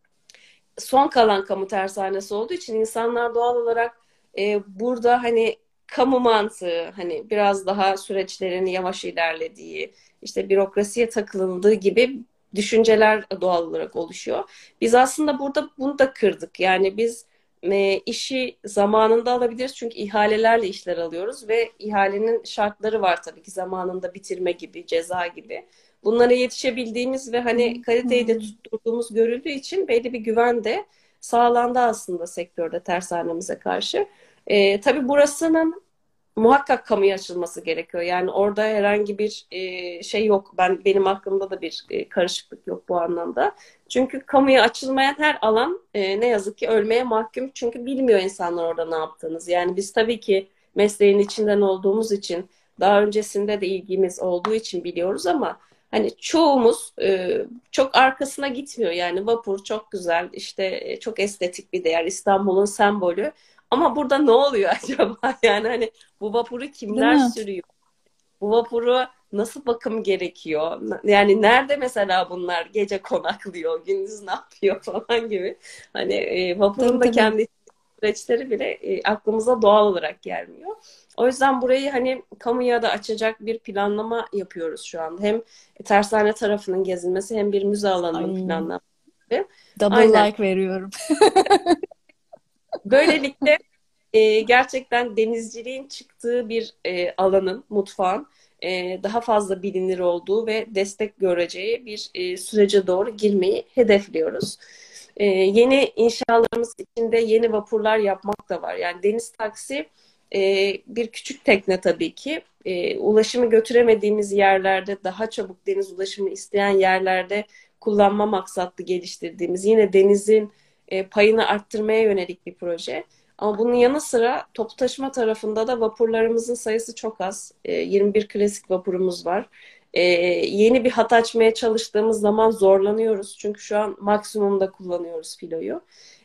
Son kalan kamu tersanesi olduğu için insanlar doğal olarak burada hani kamu mantığı hani biraz daha süreçlerin yavaş ilerlediği işte bürokrasiye takılındığı gibi düşünceler doğal olarak oluşuyor. Biz aslında burada bunu da kırdık. Yani biz işi zamanında alabiliriz çünkü ihalelerle işler alıyoruz ve ihalenin şartları var tabii ki zamanında bitirme gibi, ceza gibi. Bunlara yetişebildiğimiz ve hani kaliteyi de tutturduğumuz görüldüğü için belli bir güven de sağlandı aslında sektörde tersanemize karşı. Tabii burasının muhakkak kamuya açılması gerekiyor. Yani orada herhangi bir şey yok. Benim aklımda da bir karışıklık yok bu anlamda. Çünkü kamuya açılmayan her alan ne yazık ki ölmeye mahkum. Çünkü bilmiyor insanlar orada ne yaptığınız. Yani biz tabii ki mesleğin içinden olduğumuz için daha öncesinde de ilgimiz olduğu için biliyoruz ama hani çoğumuz çok arkasına gitmiyor. Yani vapur çok güzel, işte çok estetik bir değer, İstanbul'un sembolü. Ama burada ne oluyor acaba? Yani hani bu vapuru Değil kimler mi? sürüyor? Bu vapuru nasıl bakım gerekiyor? Yani nerede mesela bunlar gece konaklıyor, gündüz ne yapıyor falan gibi. Hani Tabii vapurun da tabii. kendi süreçleri bile aklımıza doğal olarak gelmiyor. O yüzden burayı hani kamuya da açacak bir planlama yapıyoruz şu an. Hem tersane tarafının gezilmesi hem bir müze alanının Ay, planlanması. double Aynen. like veriyorum. Böylelikle gerçekten denizciliğin çıktığı bir alanın, mutfağın daha fazla bilinir olduğu ve destek göreceği bir sürece doğru girmeyi hedefliyoruz. Yeni inşalarımız içinde yeni vapurlar yapmak da var. Yani deniz taksi bir küçük tekne tabii ki. Ulaşımı götüremediğimiz yerlerde, daha çabuk deniz ulaşımı isteyen yerlerde kullanma maksatlı geliştirdiğimiz, yine denizin payını arttırmaya yönelik bir proje. Ama bunun yanı sıra toplu taşıma tarafında da vapurlarımızın sayısı çok az. 21 klasik vapurumuz var. Yeni bir hat açmaya çalıştığımız zaman zorlanıyoruz. Çünkü şu an maksimumda kullanıyoruz filoyu.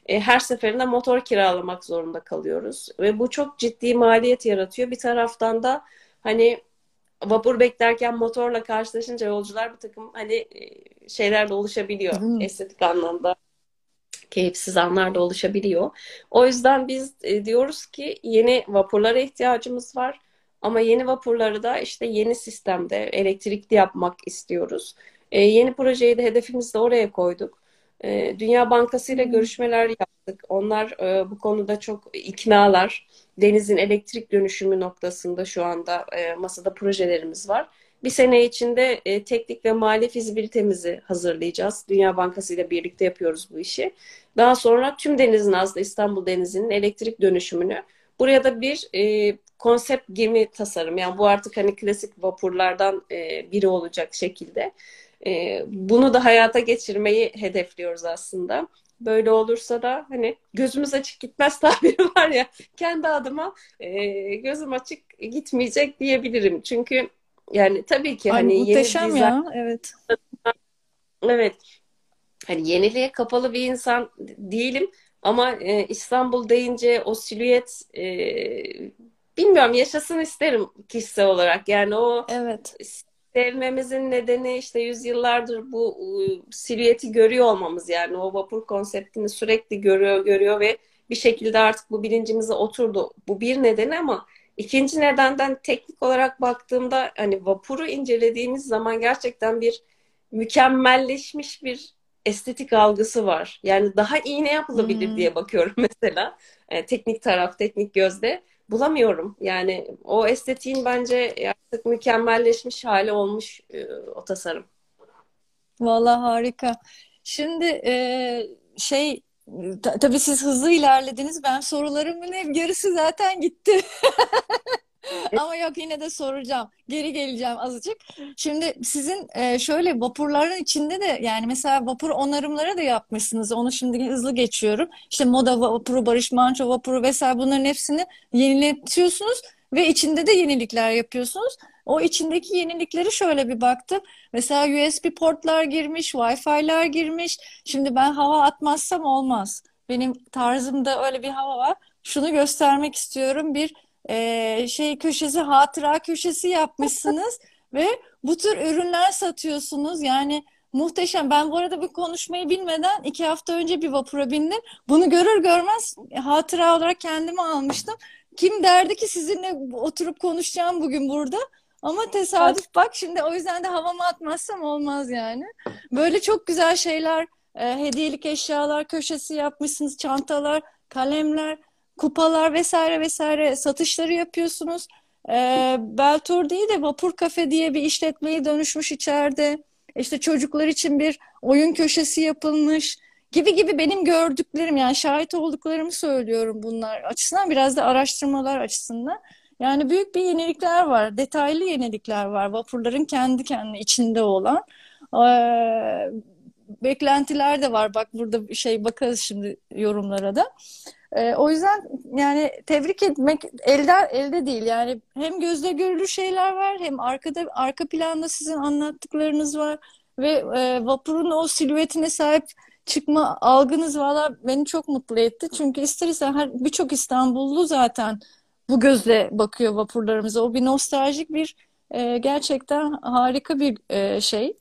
her seferinde motor kiralamak zorunda kalıyoruz. Ve bu çok ciddi maliyet yaratıyor. Bir taraftan da hani vapur beklerken motorla karşılaşınca yolcular bir takım hani şeyler de oluşabiliyor. Değil mi? Estetik anlamda keyifsiz anlar da oluşabiliyor. O yüzden biz diyoruz ki yeni vapurlara ihtiyacımız var. Ama yeni vapurları da işte yeni sistemde elektrikli yapmak istiyoruz. Yeni projeyi de hedefimizde oraya koyduk. Dünya Bankası ile Hmm. görüşmeler yaptık. Onlar bu konuda çok iknalar. Denizin elektrik dönüşümü noktasında şu anda masada projelerimiz var. Bir sene içinde teknik ve mali fizibilitemizi hazırlayacağız. Dünya Bankası ile birlikte yapıyoruz bu işi. Daha sonra tüm denizin, aslında İstanbul Denizi'nin elektrik dönüşümünü. Buraya da bir konsept gemi tasarım. Yani bu artık hani klasik vapurlardan biri olacak şekilde. Bunu da hayata geçirmeyi hedefliyoruz aslında. Böyle olursa da hani gözümüz açık gitmez tabiri var ya, kendi adıma gözüm açık gitmeyecek diyebilirim. Çünkü yani tabii ki Ay hani yeni muhteşem dizayn, ya. Evet. evet, hani yeniliğe kapalı bir insan değilim ama İstanbul deyince o silüet, bilmiyorum, yaşasın isterim kişisel olarak. Yani o Evet. sevmemizin nedeni işte yüzyıllardır bu silüeti görüyor olmamız, yani o vapur konseptini sürekli görüyor ve bir şekilde artık bu bilincimize oturdu. Bu bir nedeni, ama ikinci nedenden teknik olarak baktığımda hani vapuru incelediğimiz zaman gerçekten bir mükemmelleşmiş bir estetik algısı var. Yani daha iyi ne yapılabilir Hmm. diye bakıyorum mesela. Teknik taraf, teknik gözde bulamıyorum. Yani o estetiğin bence artık mükemmelleşmiş hali olmuş o tasarım. Vallahi harika. Şimdi şey tabii siz hızlı ilerlediniz. Ben sorularımın hep yarısı zaten gitti. Ama yok yine de soracağım. Geri geleceğim azıcık. Şimdi sizin şöyle vapurların içinde de yani mesela vapur onarımları da yapmışsınız. Onu şimdi hızlı geçiyorum. İşte Moda vapuru, Barış Manço vapuru vesaire bunların hepsini yeniletiyorsunuz ve içinde de yenilikler yapıyorsunuz. O içindeki yenilikleri şöyle bir baktım. Mesela USB portlar girmiş, Wi-Fi'ler girmiş. Şimdi ben hava atmazsam olmaz. Benim tarzımda öyle bir hava var. Şunu göstermek istiyorum. Bir şey köşesi, hatıra köşesi yapmışsınız ve bu tür ürünler satıyorsunuz. Yani muhteşem. Ben bu arada bu konuşmayı bilmeden 2 hafta önce bir vapura bindim. Bunu görür görmez hatıra olarak kendime almıştım. Kim derdi ki sizinle oturup konuşacağım bugün burada. Ama tesadüf bak şimdi o yüzden de havama atmazsam olmaz yani. Böyle çok güzel şeyler, hediyelik eşyalar köşesi yapmışsınız, çantalar, kalemler, kupalar vesaire vesaire satışları yapıyorsunuz. Beltur değil de Vapur Kafe diye bir işletmeye dönüşmüş içeride. İşte çocuklar için bir oyun köşesi yapılmış gibi gibi benim gördüklerim yani şahit olduklarımı söylüyorum bunlar açısından biraz da araştırmalar açısından. Yani büyük bir yenilikler var, detaylı yenilikler var vapurların kendi kendine içinde olan. Ee, Beklentiler de var. Bak burada bir şey bakarız şimdi yorumlara da. O yüzden yani tebrik etmek elde değil. Yani hem gözle görülür şeyler var hem arka planda sizin anlattıklarınız var ve vapurun o silüetine sahip çıkma algınız valla beni çok mutlu etti. Çünkü ister istemez birçok İstanbullu zaten bu gözle bakıyor vapurlarımıza. O bir nostaljik bir gerçekten harika bir şey.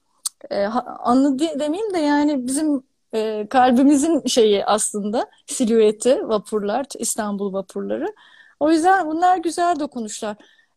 Anı demeyeyim de yani bizim kalbimizin şeyi aslında silüeti vapurlar, İstanbul vapurları. O yüzden bunlar güzel dokunuşlar.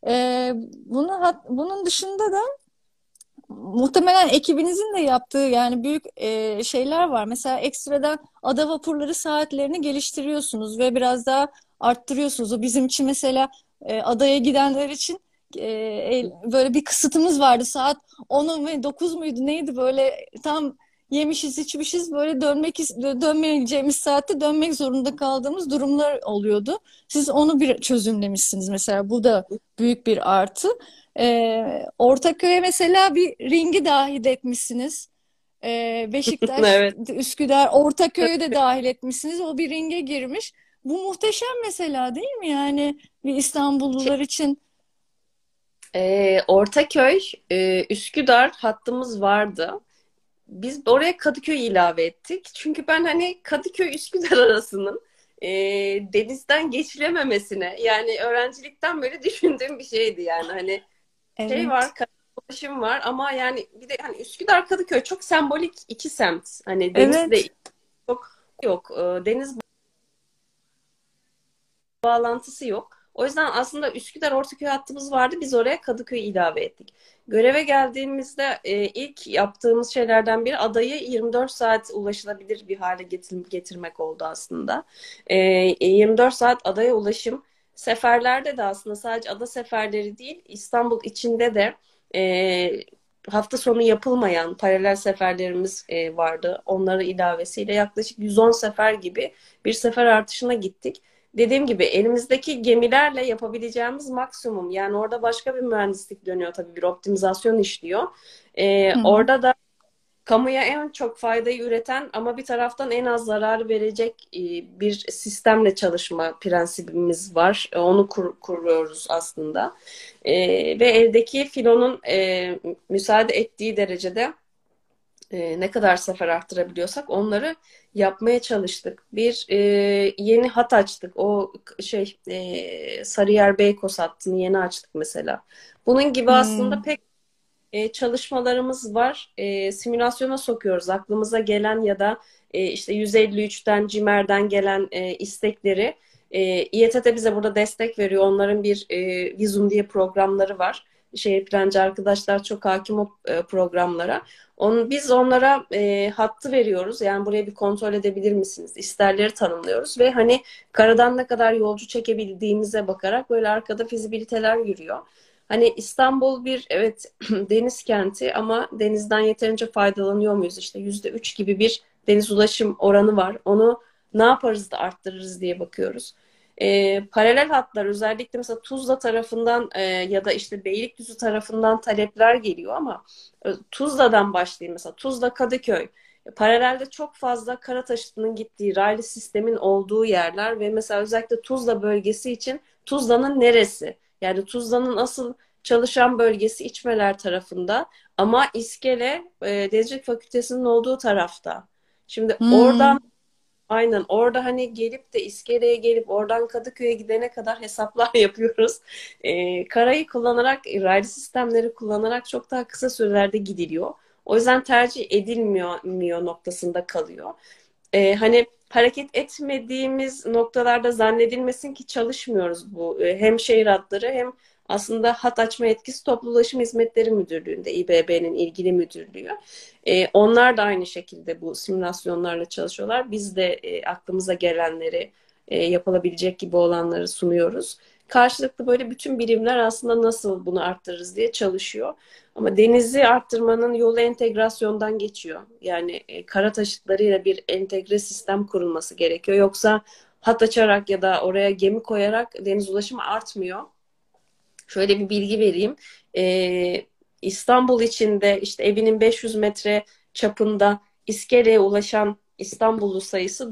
Bunun dışında da muhtemelen ekibinizin de yaptığı yani büyük şeyler var. Mesela ekstradan ada vapurları saatlerini geliştiriyorsunuz ve biraz daha arttırıyorsunuz. O bizim için mesela adaya gidenler için böyle bir kısıtımız vardı. Saat 10 ve 9 muydu neydi böyle tam yemişiz içmişiz böyle dönmeyeceğimiz saatte dönmek zorunda kaldığımız durumlar oluyordu. Siz onu bir çözümlemişsiniz mesela bu da büyük bir artı. Ortaköy'e mesela bir ringi dahil etmişsiniz. Beşiktaş, Evet. Üsküdar, Ortaköy'ü de dahil etmişsiniz. O bir ringe girmiş. Bu muhteşem mesela değil mi? Yani bir İstanbullular için. Ortaköy, Üsküdar hattımız vardı. biz oraya Kadıköy ilave ettik. Çünkü ben hani Kadıköy Üsküdar arasının denizden geçilememesine, yani öğrencilikten böyle düşündüğüm bir şeydi yani. Hani şey Evet. var, ulaşım var ama yani bir de hani Üsküdar Kadıköy çok sembolik iki semt. Hani denizle Evet. çok yok. Deniz bağlantısı yok. O yüzden aslında Üsküdar Ortaköy hattımız vardı. Biz oraya Kadıköy ilave ettik. Göreve geldiğimizde ilk yaptığımız şeylerden biri adayı 24 saat ulaşılabilir bir hale getirmek oldu aslında. 24 saat adaya ulaşım. Seferlerde de aslında sadece ada seferleri değil, İstanbul içinde de hafta sonu yapılmayan paralel seferlerimiz vardı. Onların ilavesiyle yaklaşık 110 sefer gibi bir sefer artışına gittik. Dediğim gibi elimizdeki gemilerle yapabileceğimiz maksimum, yani orada başka bir mühendislik dönüyor tabii, bir optimizasyon işliyor. Hı hı. Orada da kamuya en çok faydayı üreten ama bir taraftan en az zarar verecek bir sistemle çalışma prensibimiz var. Onu kuruyoruz aslında. Ve eldeki filonun müsaade ettiği derecede ne kadar sefer arttırabiliyorsak onları yapmaya çalıştık. Bir yeni hat açtık. O Sarıyer Beykoz hattını yeni açtık mesela. Bunun gibi aslında Hmm. pek çalışmalarımız var. Simülasyona sokuyoruz. Aklımıza gelen ya da işte 153'ten, CİMER'den gelen istekleri İETT bize burada destek veriyor. Onların bir Vizum diye programları var. Şehir plancı arkadaşlar çok hakim o programlara. Biz onlara hattı veriyoruz. Yani buraya bir kontrol edebilir misiniz? İsterleri tanımlıyoruz ve hani karadan ne kadar yolcu çekebildiğimize bakarak böyle arkada fizibiliteler yürüyor. Hani İstanbul bir, evet, deniz kenti ama denizden yeterince faydalanıyor muyuz? İşte %3 gibi bir deniz ulaşım oranı var. Onu ne yaparız da arttırırız diye bakıyoruz. Paralel hatlar özellikle mesela Tuzla tarafından ya da işte Beylikdüzü tarafından talepler geliyor ama Tuzla'dan başlayayım mesela. Tuzla Kadıköy. Paralelde çok fazla kara taşıtının gittiği, raylı sistemin olduğu yerler ve mesela özellikle Tuzla bölgesi için Tuzla'nın neresi? Yani Tuzla'nın asıl çalışan bölgesi İçmeler tarafında ama İskele Denizcilik Fakültesi'nin olduğu tarafta. Şimdi oradan, Hmm. aynen orada hani gelip de İskele'ye gelip oradan Kadıköy'e gidene kadar hesaplar yapıyoruz. Karayı kullanarak, raylı sistemleri kullanarak çok daha kısa sürelerde gidiliyor. O yüzden tercih edilmiyor noktasında kalıyor. Hani hareket etmediğimiz noktalarda zannedilmesin ki çalışmıyoruz bu. Hem şehir hatları hem aslında hat açma yetkisi Toplu Ulaşım Hizmetleri Müdürlüğü'nde, İBB'nin ilgili müdürlüğü. Onlar da aynı şekilde bu simülasyonlarla çalışıyorlar. Biz de aklımıza gelenleri, yapılabilecek gibi olanları sunuyoruz. Karşılıklı böyle bütün birimler aslında nasıl bunu arttırırız diye çalışıyor. Ama denizi arttırmanın yolu entegrasyondan geçiyor. Yani kara taşıtlarıyla bir entegre sistem kurulması gerekiyor. Yoksa hat açarak ya da oraya gemi koyarak deniz ulaşımı artmıyor. Şöyle bir bilgi vereyim. İstanbul içinde işte evinin 500 metre çapında iskeleye ulaşan İstanbullu sayısı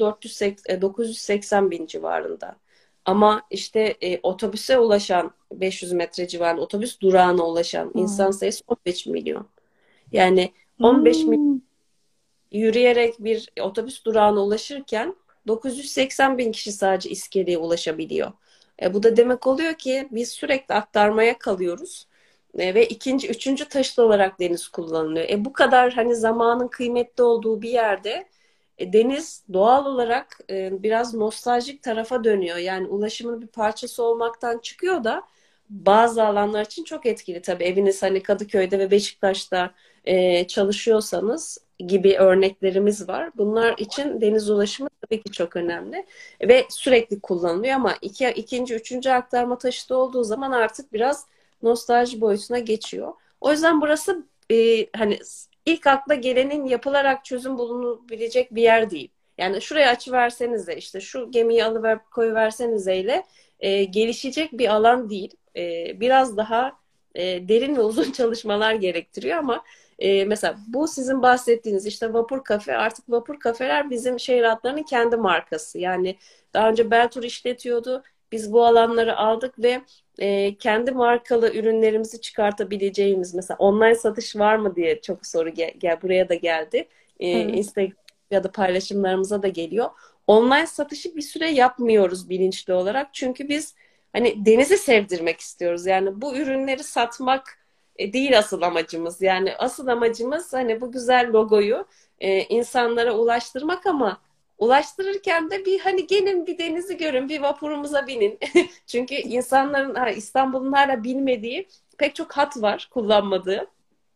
980 bin civarında. Ama işte otobüse ulaşan 500 metre civarında otobüs durağına ulaşan insan Hmm. sayısı 15 milyon. Yani 15 milyon Hmm. yürüyerek bir otobüs durağına ulaşırken 980 bin kişi sadece iskeleye ulaşabiliyor. Bu da demek oluyor ki biz sürekli aktarmaya kalıyoruz. Ve ikinci, üçüncü taşıt olarak deniz kullanılıyor. Bu kadar hani zamanın kıymetli olduğu bir yerde deniz doğal olarak biraz nostaljik tarafa dönüyor. Yani ulaşımın bir parçası olmaktan çıkıyor da bazı alanlar için çok etkili. Tabii eviniz hani Kadıköy'de ve Beşiktaş'ta çalışıyorsanız gibi örneklerimiz var. Bunlar için deniz ulaşımı tabii ki çok önemli ve sürekli kullanılıyor ama ikinci, üçüncü aktarma taşıtı olduğu zaman artık biraz nostalji boyutuna geçiyor. O yüzden burası hani ilk akla gelenin yapılarak çözüm bulunabilecek bir yer değil. Yani şuraya açıversenize, işte şu gemiyi alıver koyuversenize ile gelişecek bir alan değil. Biraz daha derin ve uzun çalışmalar gerektiriyor ama mesela bu sizin bahsettiğiniz işte vapur kafe, artık vapur kafeler bizim şehir hatlarının kendi markası. Yani daha önce Beltur işletiyordu. biz bu alanları aldık ve kendi markalı ürünlerimizi çıkartabileceğimiz, mesela online satış var mı diye çok soru buraya da geldi. Evet. Instagram ya da paylaşımlarımıza da geliyor. Online satışı bir süre yapmıyoruz bilinçli olarak. Çünkü biz hani denizi sevdirmek istiyoruz. Yani bu ürünleri satmak değil asıl amacımız. Yani asıl amacımız hani bu güzel logoyu insanlara ulaştırmak, ama ulaştırırken de bir hani gelin bir denizi görün, bir vapurumuza binin. Çünkü insanların İstanbul'un hala bilmediği pek çok hat var, kullanmadığı.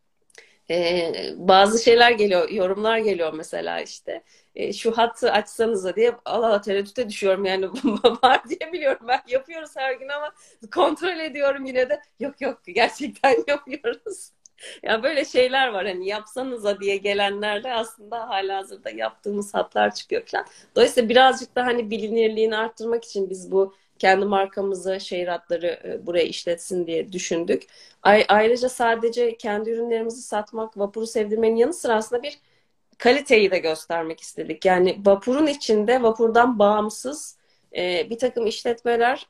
Bazı şeyler geliyor, yorumlar geliyor mesela işte. Şu hattı açsanıza diye Allah tereddüte düşüyorum yani var diye biliyorum, ben yapıyoruz her gün ama kontrol ediyorum yine de yok yok gerçekten yapıyoruz. Ya böyle şeyler var hani yapsanıza diye gelenlerle aslında halihazırda yaptığımız hatlar çıkıyor falan. Dolayısıyla birazcık da hani bilinirliğini arttırmak için biz bu kendi markamızı, şehir hatları buraya işletsin diye düşündük. Ayrıca sadece kendi ürünlerimizi satmak, vapuru sevdirmenin yanı sıra aslında bir kaliteyi de göstermek istedik. Yani vapurun içinde vapurdan bağımsız bir takım işletmeler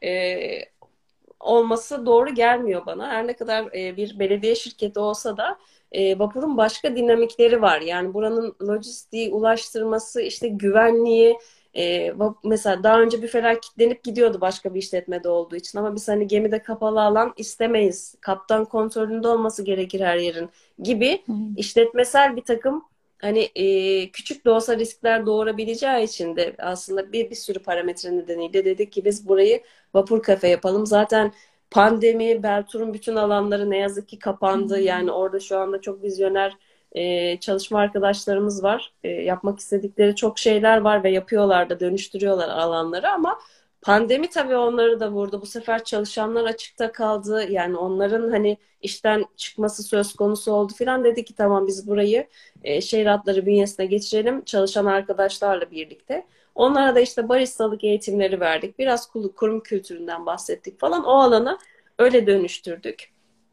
olması doğru gelmiyor bana. Her ne kadar bir belediye şirketi olsa da vapurun başka dinamikleri var. Yani buranın lojistiği, ulaştırması, işte güvenliği, mesela daha önce büfeler kilitlenip gidiyordu başka bir işletmede olduğu için, ama biz hani gemide kapalı alan istemeyiz. Kaptan kontrolünde olması gerekir her yerin gibi Hı. işletmesel bir takım hani küçük de olsa riskler doğurabileceği için de aslında bir sürü parametre nedeniyle dedik ki biz burayı vapur kafe yapalım. Zaten pandemi, Beltur'un bütün alanları ne yazık ki Hı. kapandı. Yani orada şu anda çok vizyoner çalışma arkadaşlarımız var. Yapmak istedikleri çok şeyler var ve yapıyorlar da, dönüştürüyorlar alanları, ama pandemi tabii onları da vurdu. Bu sefer çalışanlar açıkta kaldı. Yani onların hani işten çıkması söz konusu oldu filan. Dedi ki tamam biz burayı şehir hatları bünyesine geçirelim çalışan arkadaşlarla birlikte. Onlara da işte baristalık eğitimleri verdik. Biraz kurum kültüründen bahsettik falan. O alanı öyle dönüştürdük.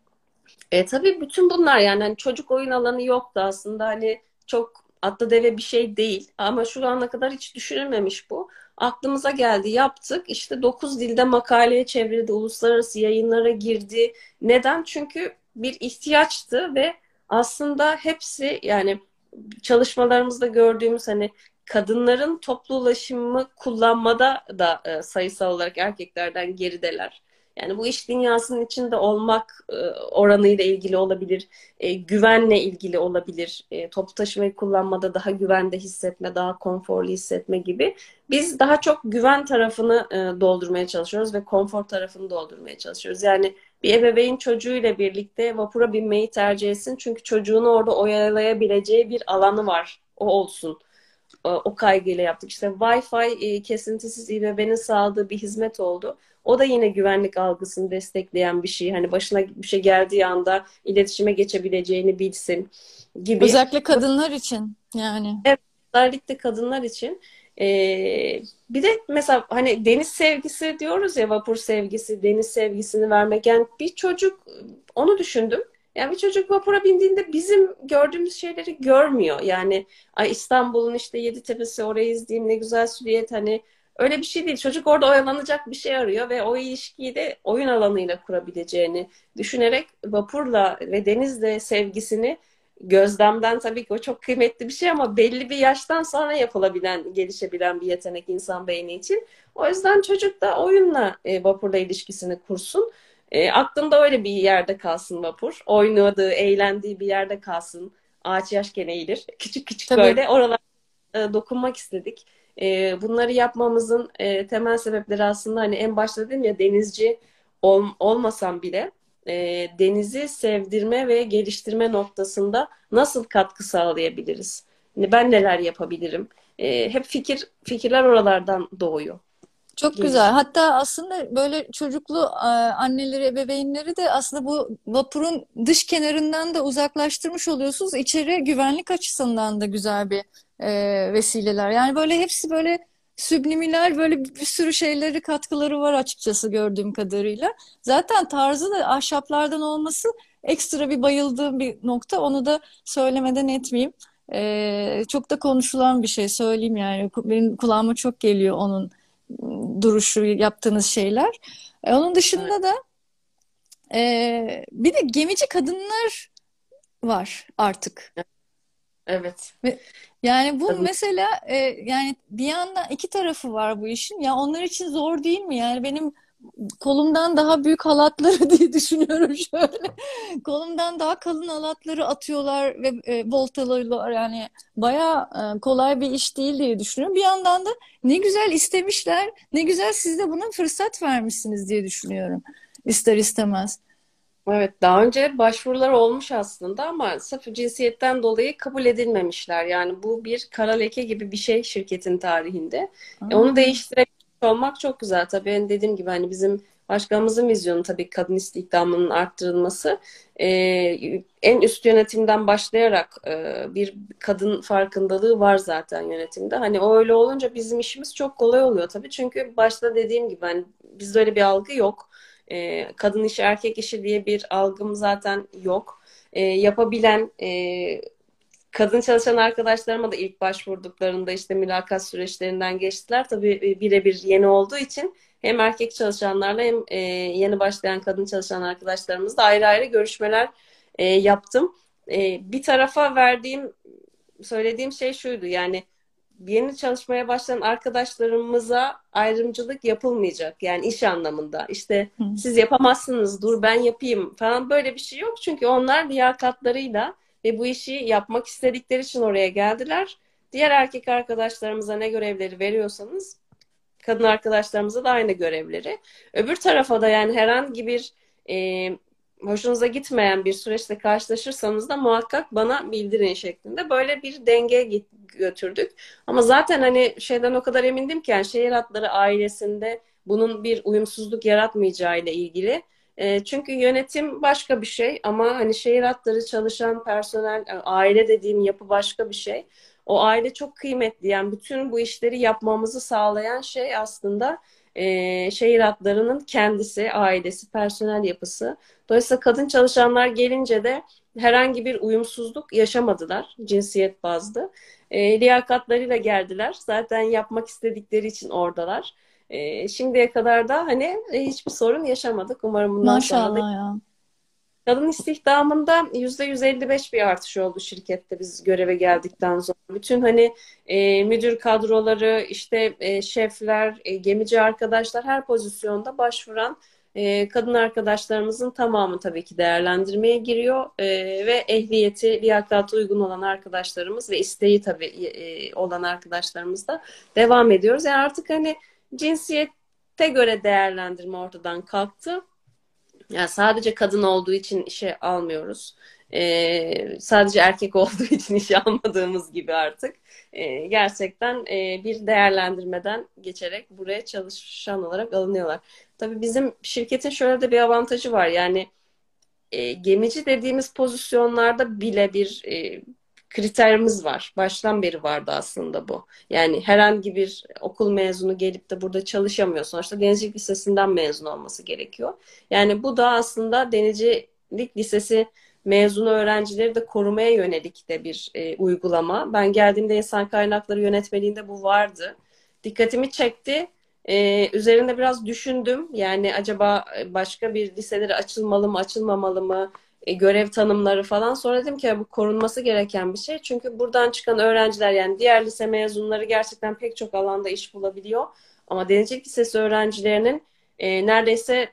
Tabii bütün bunlar yani hani çocuk oyun alanı yoktu aslında, hani çok atlı deve bir şey değil, ama şu ana kadar hiç düşünülmemiş bu. Aklımıza geldi, yaptık. İşte 9 dilde makaleye çevrildi, uluslararası yayınlara girdi. Neden? Çünkü bir ihtiyaçtı ve aslında hepsi yani çalışmalarımızda gördüğümüz hani kadınların toplu ulaşımı kullanmada da sayısal olarak erkeklerden gerideler. Yani bu iş dünyasının içinde olmak oranıyla ilgili olabilir, güvenle ilgili olabilir, toplu taşımayı kullanmada daha güvende hissetme, daha konforlu hissetme gibi. Biz daha çok güven tarafını doldurmaya çalışıyoruz ve konfor tarafını doldurmaya çalışıyoruz. Yani bir ebeveyn çocuğuyla birlikte vapura binmeyi tercih etsin. Çünkü çocuğunu orada oyalayabileceği bir alanı var. O olsun. O kaygıyla yaptık. İşte Wi-Fi kesintisiz İBB'nin sağladığı bir hizmet oldu. O da yine güvenlik algısını destekleyen bir şey. Hani başına bir şey geldiği anda iletişime geçebileceğini bilsin gibi. Özellikle kadınlar için yani. Evet, özellikle kadınlar için. Bir de mesela hani deniz sevgisi diyoruz ya, vapur sevgisi, deniz sevgisini vermek. Yani bir çocuk, onu düşündüm. Yani bir çocuk vapura bindiğinde bizim gördüğümüz şeyleri görmüyor. Yani ay İstanbul'un işte Yeditepe'si, orayı izleyeyim ne güzel silüet, hani öyle bir şey değil. Çocuk orada oyalanacak bir şey arıyor ve o ilişkiyi de oyun alanıyla kurabileceğini düşünerek vapurla ve denizle sevgisini, gözlemden tabii ki o çok kıymetli bir şey ama belli bir yaştan sonra yapılabilen, gelişebilen bir yetenek insan beyni için. O yüzden çocuk da oyunla vapurla ilişkisini kursun. Aklında öyle bir yerde kalsın vapur. Oynadığı, eğlendiği bir yerde kalsın. Ağaç yaşken eğilir. Küçük küçük Tabii. böyle oralara dokunmak istedik. Bunları yapmamızın temel sebepleri aslında hani en başta dedim ya, denizci olmasam bile denizi sevdirme ve geliştirme noktasında nasıl katkı sağlayabiliriz? Yani ben neler yapabilirim? Hep fikirler oralardan doğuyor, Çok güzel. gelişiyor. Hatta aslında böyle çocuklu anneleri, ebeveynleri de aslında bu vapurun dış kenarından da uzaklaştırmış oluyorsunuz. İçeri güvenlik açısından da güzel bir vesileler. Yani böyle hepsi böyle subliminal böyle bir sürü şeyleri katkıları var açıkçası gördüğüm kadarıyla. Zaten tarzı da ahşaplardan olması ekstra bir bayıldığım bir nokta. Onu da söylemeden etmeyeyim. Çok da konuşulan bir şey söyleyeyim yani. Benim kulağıma çok geliyor onun duruşu, yaptığınız şeyler. Onun Evet. dışında da bir de gemici kadınlar var artık. Evet. Ve yani bu Kadın. mesela yani bir yandan iki tarafı var bu işin. Ya onlar için zor değil mi? Yani benim kolumdan daha büyük halatları diye düşünüyorum şöyle. Kolumdan daha kalın halatları atıyorlar ve voltalıyorlar. Yani bayağı kolay bir iş değil diye düşünüyorum. Bir yandan da ne güzel istemişler, ne güzel siz de buna fırsat vermişsiniz diye düşünüyorum. İster istemez. Evet, daha önce başvurular olmuş aslında ama sırf cinsiyetten dolayı kabul edilmemişler. Yani bu bir kara leke gibi bir şey şirketin tarihinde. Onu Aa, değiştirebilmiş olmak çok güzel. Tabii hani dediğim gibi hani bizim başkanımızın vizyonu tabii kadın istihdamının arttırılması. En üst yönetimden başlayarak bir kadın farkındalığı var zaten yönetimde. Hani o öyle olunca bizim işimiz çok kolay oluyor tabii. Çünkü başta dediğim gibi hani bizde öyle bir algı yok. Kadın işi erkek işi diye bir algım zaten yok. Yapabilen kadın çalışan arkadaşlarıma da ilk başvurduklarında işte mülakat süreçlerinden geçtiler. Tabii birebir yeni olduğu için hem erkek çalışanlarla hem yeni başlayan kadın çalışan arkadaşlarımızla ayrı ayrı görüşmeler yaptım. Bir tarafa söylediğim şey şuydu yani yeni çalışmaya başlayan arkadaşlarımıza ayrımcılık yapılmayacak. Yani iş anlamında. İşte hı. siz yapamazsınız, dur ben yapayım falan böyle bir şey yok. Çünkü onlar liyakatlarıyla ve bu işi yapmak istedikleri için oraya geldiler. Diğer erkek arkadaşlarımıza ne görevleri veriyorsanız kadın arkadaşlarımıza da aynı görevleri. Öbür tarafa da yani herhangi bir e, hoşunuza gitmeyen bir süreçle karşılaşırsanız da muhakkak bana bildirin şeklinde böyle bir denge götürdük. Ama zaten hani şeyden o kadar emindim ki yani şehir hatları ailesinde bunun bir uyumsuzluk yaratmayacağı ile ilgili. Çünkü yönetim başka bir şey ama hani şehir hatları çalışan personel, aile dediğim yapı başka bir şey. O aile çok kıymetli. Yani bütün bu işleri yapmamızı sağlayan şey aslında şehir hatlarının kendisi, ailesi, personel yapısı. Dolayısıyla kadın çalışanlar gelince de herhangi bir uyumsuzluk yaşamadılar cinsiyet bazlı. Liyakatlarıyla geldiler. Zaten yapmak istedikleri için oradalar. Şimdiye kadar da hani hiçbir sorun yaşamadık. Umarım bundan sonra da Maşallah ya. kadın istihdamında %155 bir artış oldu şirkette biz göreve geldikten sonra. Bütün hani müdür kadroları, işte şefler, gemici arkadaşlar her pozisyonda başvuran kadın arkadaşlarımızın tamamı tabii ki değerlendirmeye giriyor. Ve ehliyeti, liyakatı uygun olan arkadaşlarımız ve isteği tabii olan arkadaşlarımız da devam ediyoruz. Yani artık hani cinsiyete göre değerlendirme ortadan kalktı. Yani sadece kadın olduğu için işe almıyoruz. Sadece erkek olduğu için işe almadığımız gibi artık. Gerçekten bir değerlendirmeden geçerek buraya çalışan olarak alınıyorlar. Tabii bizim şirketin şöyle de bir avantajı var. Yani gemici dediğimiz pozisyonlarda bile bir kriterimiz var. Baştan beri vardı aslında bu. Yani herhangi bir okul mezunu gelip de burada çalışamıyor. Sonuçta denizcilik lisesinden mezun olması gerekiyor. Yani bu da aslında denizcilik lisesi mezunu öğrencileri de korumaya yönelik de bir uygulama. Ben geldiğimde insan kaynakları yönetmeliğinde bu vardı. Dikkatimi çekti. Üzerinde biraz düşündüm. Yani acaba başka bir liseleri açılmalı mı, açılmamalı mı? Görev tanımları falan. Sonra dedim ki bu korunması gereken bir şey. Çünkü buradan çıkan öğrenciler yani diğer lise mezunları gerçekten pek çok alanda iş bulabiliyor. Ama denizcilik lisesi öğrencilerinin neredeyse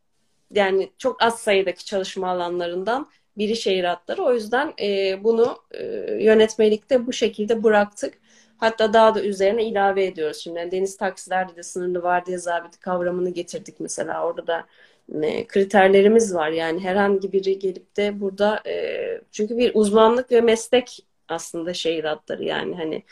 yani çok az sayıdaki çalışma alanlarından biri şehir hatları. O yüzden bunu yönetmelikte bu şekilde bıraktık. Hatta daha da üzerine ilave ediyoruz şimdi. Yani deniz taksilerde de sınırlı vardiya zabiti kavramını getirdik mesela. Orada da kriterlerimiz var. Yani herhangi biri gelip de burada çünkü bir uzmanlık ve meslek aslında şehir hatları yani hani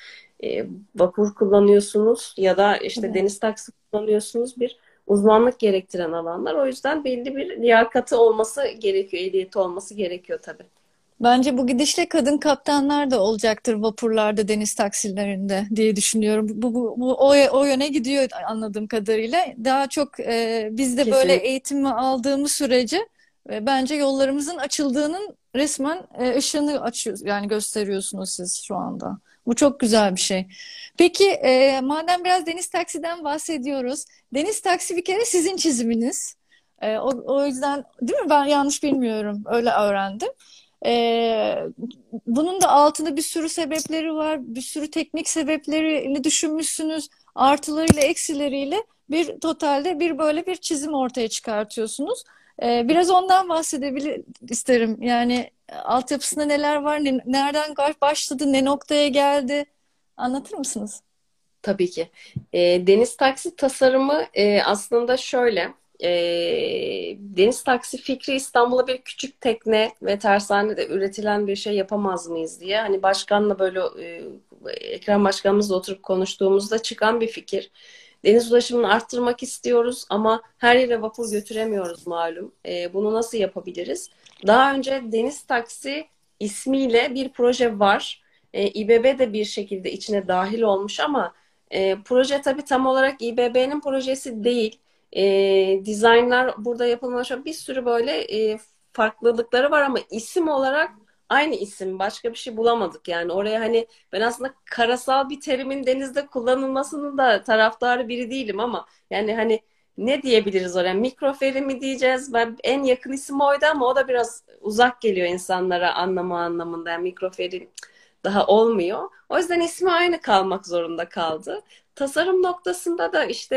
vapur kullanıyorsunuz ya da işte Tabii. deniz taksi kullanıyorsunuz bir uzmanlık gerektiren alanlar. O yüzden belli bir liyakati olması gerekiyor, ehliyeti olması gerekiyor tabii. Bence bu gidişle kadın kaptanlar da olacaktır vapurlarda, deniz taksilerinde diye düşünüyorum. Bu o yöne gidiyor anladığım kadarıyla. Daha çok biz de böyle Kesinlikle. eğitimi aldığımız sürece bence yollarımızın açıldığının resmen ışığını açıyor, yani gösteriyorsunuz siz şu anda. Bu çok güzel bir şey. Peki madem biraz Deniz Taksi'den bahsediyoruz. Deniz Taksi bir kere sizin çiziminiz. O yüzden değil mi? Ben yanlış bilmiyorum. Öyle öğrendim. E, Bunun da altında bir sürü sebepleri var. Bir sürü teknik sebeplerini düşünmüşsünüz. Artılarıyla eksileriyle bir totalde bir böyle bir çizim ortaya çıkartıyorsunuz. Biraz ondan bahsedebilir isterim. Yani altyapısında neler var, nereden başladı, ne noktaya geldi? Anlatır mısınız? Tabii ki. Deniz taksi tasarımı aslında şöyle. Deniz taksi fikri İstanbul'a bir küçük tekne ve tersanede üretilen bir şey yapamaz mıyız diye. Hani başkanla böyle Ekrem Başkanımızla oturup konuştuğumuzda çıkan bir fikir. Deniz ulaşımını arttırmak istiyoruz ama her yere vapur götüremiyoruz malum. Bunu nasıl yapabiliriz? Daha önce Deniz Taksi ismiyle bir proje var. İBB de bir şekilde içine dahil olmuş ama proje tabii tam olarak İBB'nin projesi değil. Dizaynlar burada yapılmış bir sürü böyle farklılıkları var ama isim olarak aynı isim. Başka bir şey bulamadık yani. Oraya hani ben aslında karasal bir terimin denizde kullanılmasının da taraftarı biri değilim ama yani hani ne diyebiliriz oraya? Mikroferi mi diyeceğiz? Ben en yakın isim oydu ama o da biraz uzak geliyor insanlara anlama anlamında. Yani mikroferi daha olmuyor. O yüzden ismi aynı kalmak zorunda kaldı. Tasarım noktasında da işte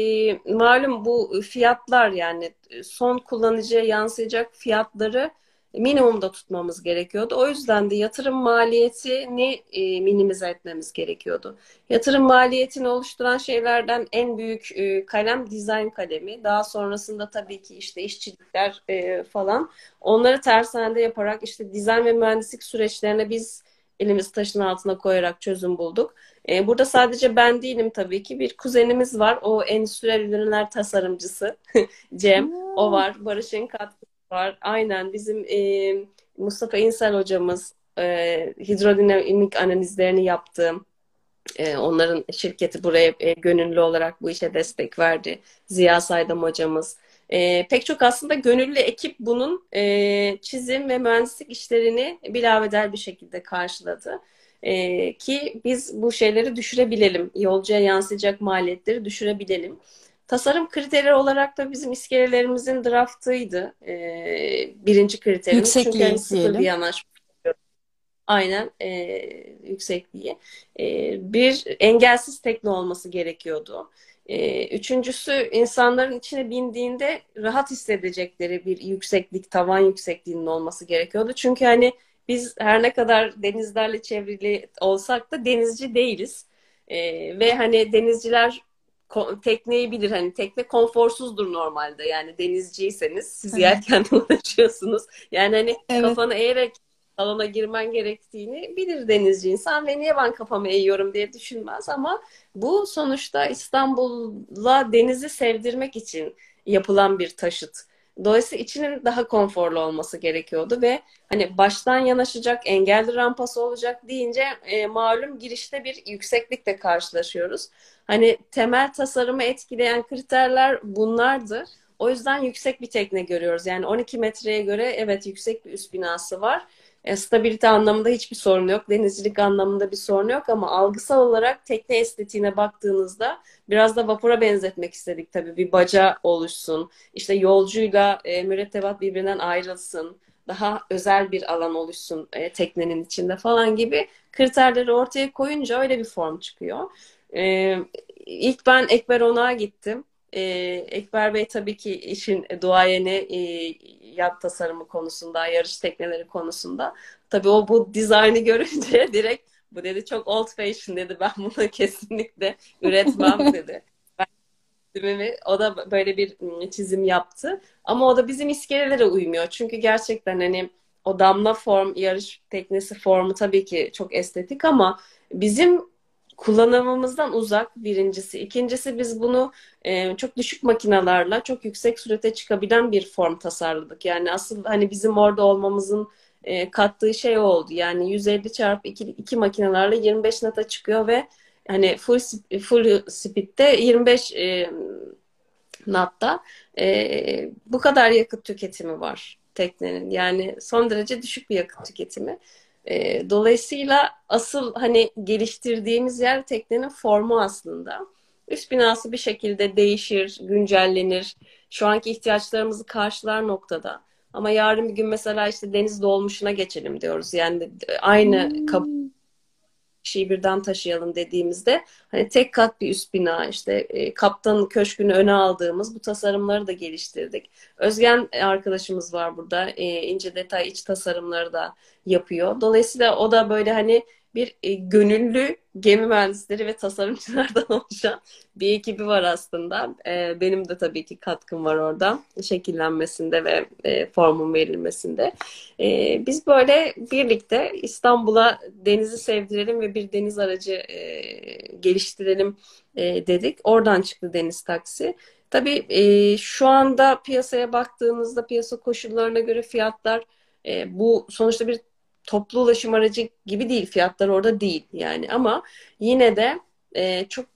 malum bu fiyatlar yani son kullanıcıya yansıyacak fiyatları minimumda tutmamız gerekiyordu. O yüzden de yatırım maliyetini minimize etmemiz gerekiyordu. Yatırım maliyetini oluşturan şeylerden en büyük kalem dizayn kalemi. Daha sonrasında tabii ki işte işçilikler falan. Onları tersanede yaparak işte dizayn ve mühendislik süreçlerine biz elimizi taşın altına koyarak çözüm bulduk. Burada sadece ben değilim tabii ki. Bir kuzenimiz var. O endüstriyel ürünler tasarımcısı Cem. O Hmm. var. Barış'ın katkısı var. Aynen bizim Mustafa İnsel hocamız hidrodinamik analizlerini yaptı. Onların şirketi buraya gönüllü olarak bu işe destek verdi. Ziya Saydam hocamız. Pek çok aslında gönüllü ekip bunun çizim ve mühendislik işlerini bilabedel bir şekilde karşıladı. Ki biz bu şeyleri düşürebilelim. Yolcuya yansıyacak maliyetleri düşürebilelim. Tasarım kriteri olarak da bizim iskelelerimizin draftıydı. Birinci kriterimiz. Çünkü hani Yüksekliği sıfır bir diyelim. yanaşma. Aynen yüksekliği. Bir engelsiz tekne olması gerekiyordu. Üçüncüsü insanların içine bindiğinde rahat hissedecekleri bir yükseklik, tavan yüksekliğinin olması gerekiyordu. Çünkü hani biz her ne kadar denizlerle çevrili olsak da denizci değiliz. Ve hani denizciler tekneyi bilir. Hani tekne konforsuzdur normalde. Yani denizciyseniz siz Evet. yelkenle uğraşıyorsunuz. Yani hani Evet. kafanı eğerek salona girmen gerektiğini bilir denizci insan ve niye ben kafamı eğiyorum diye düşünmez ama bu sonuçta İstanbul'a denizi sevdirmek için yapılan bir taşıt. Dolayısıyla içinin daha konforlu olması gerekiyordu ve hani baştan yanaşacak, engelli rampası olacak deyince malum girişte bir yükseklikle karşılaşıyoruz. Hani temel tasarımı etkileyen kriterler bunlardı. O yüzden yüksek bir tekne görüyoruz. Yani 12 metreye göre evet yüksek bir üst binası var. Stabilite anlamında hiçbir sorun yok. Denizcilik anlamında bir sorun yok ama algısal olarak tekne estetiğine baktığınızda biraz da vapura benzetmek istedik tabii. Bir baca oluşsun. İşte yolcuyla mürettebat birbirinden ayrılsın. Daha özel bir alan oluşsun teknenin içinde falan gibi kriterleri ortaya koyunca öyle bir form çıkıyor. E, ilk ben Ekber Onak'a gittim. Ekber Bey tabii ki işin duayeni yat tasarımı konusunda, yarış tekneleri konusunda. Tabii o bu dizaynı görünce direkt bu dedi çok old fashion dedi. Ben bunu kesinlikle üretmem dedi. O da böyle bir çizim yaptı. Ama o da bizim iskelelere uymuyor. Çünkü gerçekten hani o damla form, yarış teknesi formu tabii ki çok estetik ama bizim kullanımımızdan uzak birincisi. İkincisi biz bunu çok düşük makinalarla çok yüksek sürate çıkabilen bir form tasarladık. Yani asıl hani bizim orada olmamızın kattığı şey oldu. Yani 150 çarpı 2 makinelerle 25 nata çıkıyor ve hani full speed'de 25 natta bu kadar yakıt tüketimi var. teknenin. Yani son derece düşük bir yakıt tüketimi. Dolayısıyla asıl hani geliştirdiğimiz yer teknenin formu aslında. Üst binası bir şekilde değişir, güncellenir. Şu anki ihtiyaçlarımızı karşılar noktada. Ama yarın bir gün mesela işte deniz dolmuşuna geçelim diyoruz. Yani aynı Hmm. kişiyi birden taşıyalım dediğimizde hani tek kat bir üst bina işte kaptanın köşkünü öne aldığımız bu tasarımları da geliştirdik. Özgen arkadaşımız var burada. İnce detay iç tasarımları da yapıyor. Dolayısıyla o da böyle hani bir gönüllü gemi mühendisleri ve tasarımcılardan oluşan bir ekibi var aslında. Benim de tabii ki katkım var orada. Şekillenmesinde ve formun verilmesinde. Biz böyle birlikte İstanbul'a denizi sevdirelim ve bir deniz aracı geliştirelim dedik. Oradan çıktı Deniz Taksi. Tabii şu anda piyasaya baktığınızda piyasa koşullarına göre fiyatlar bu sonuçta bir toplu ulaşım aracı gibi değil. Fiyatlar orada değil yani ama yine de çok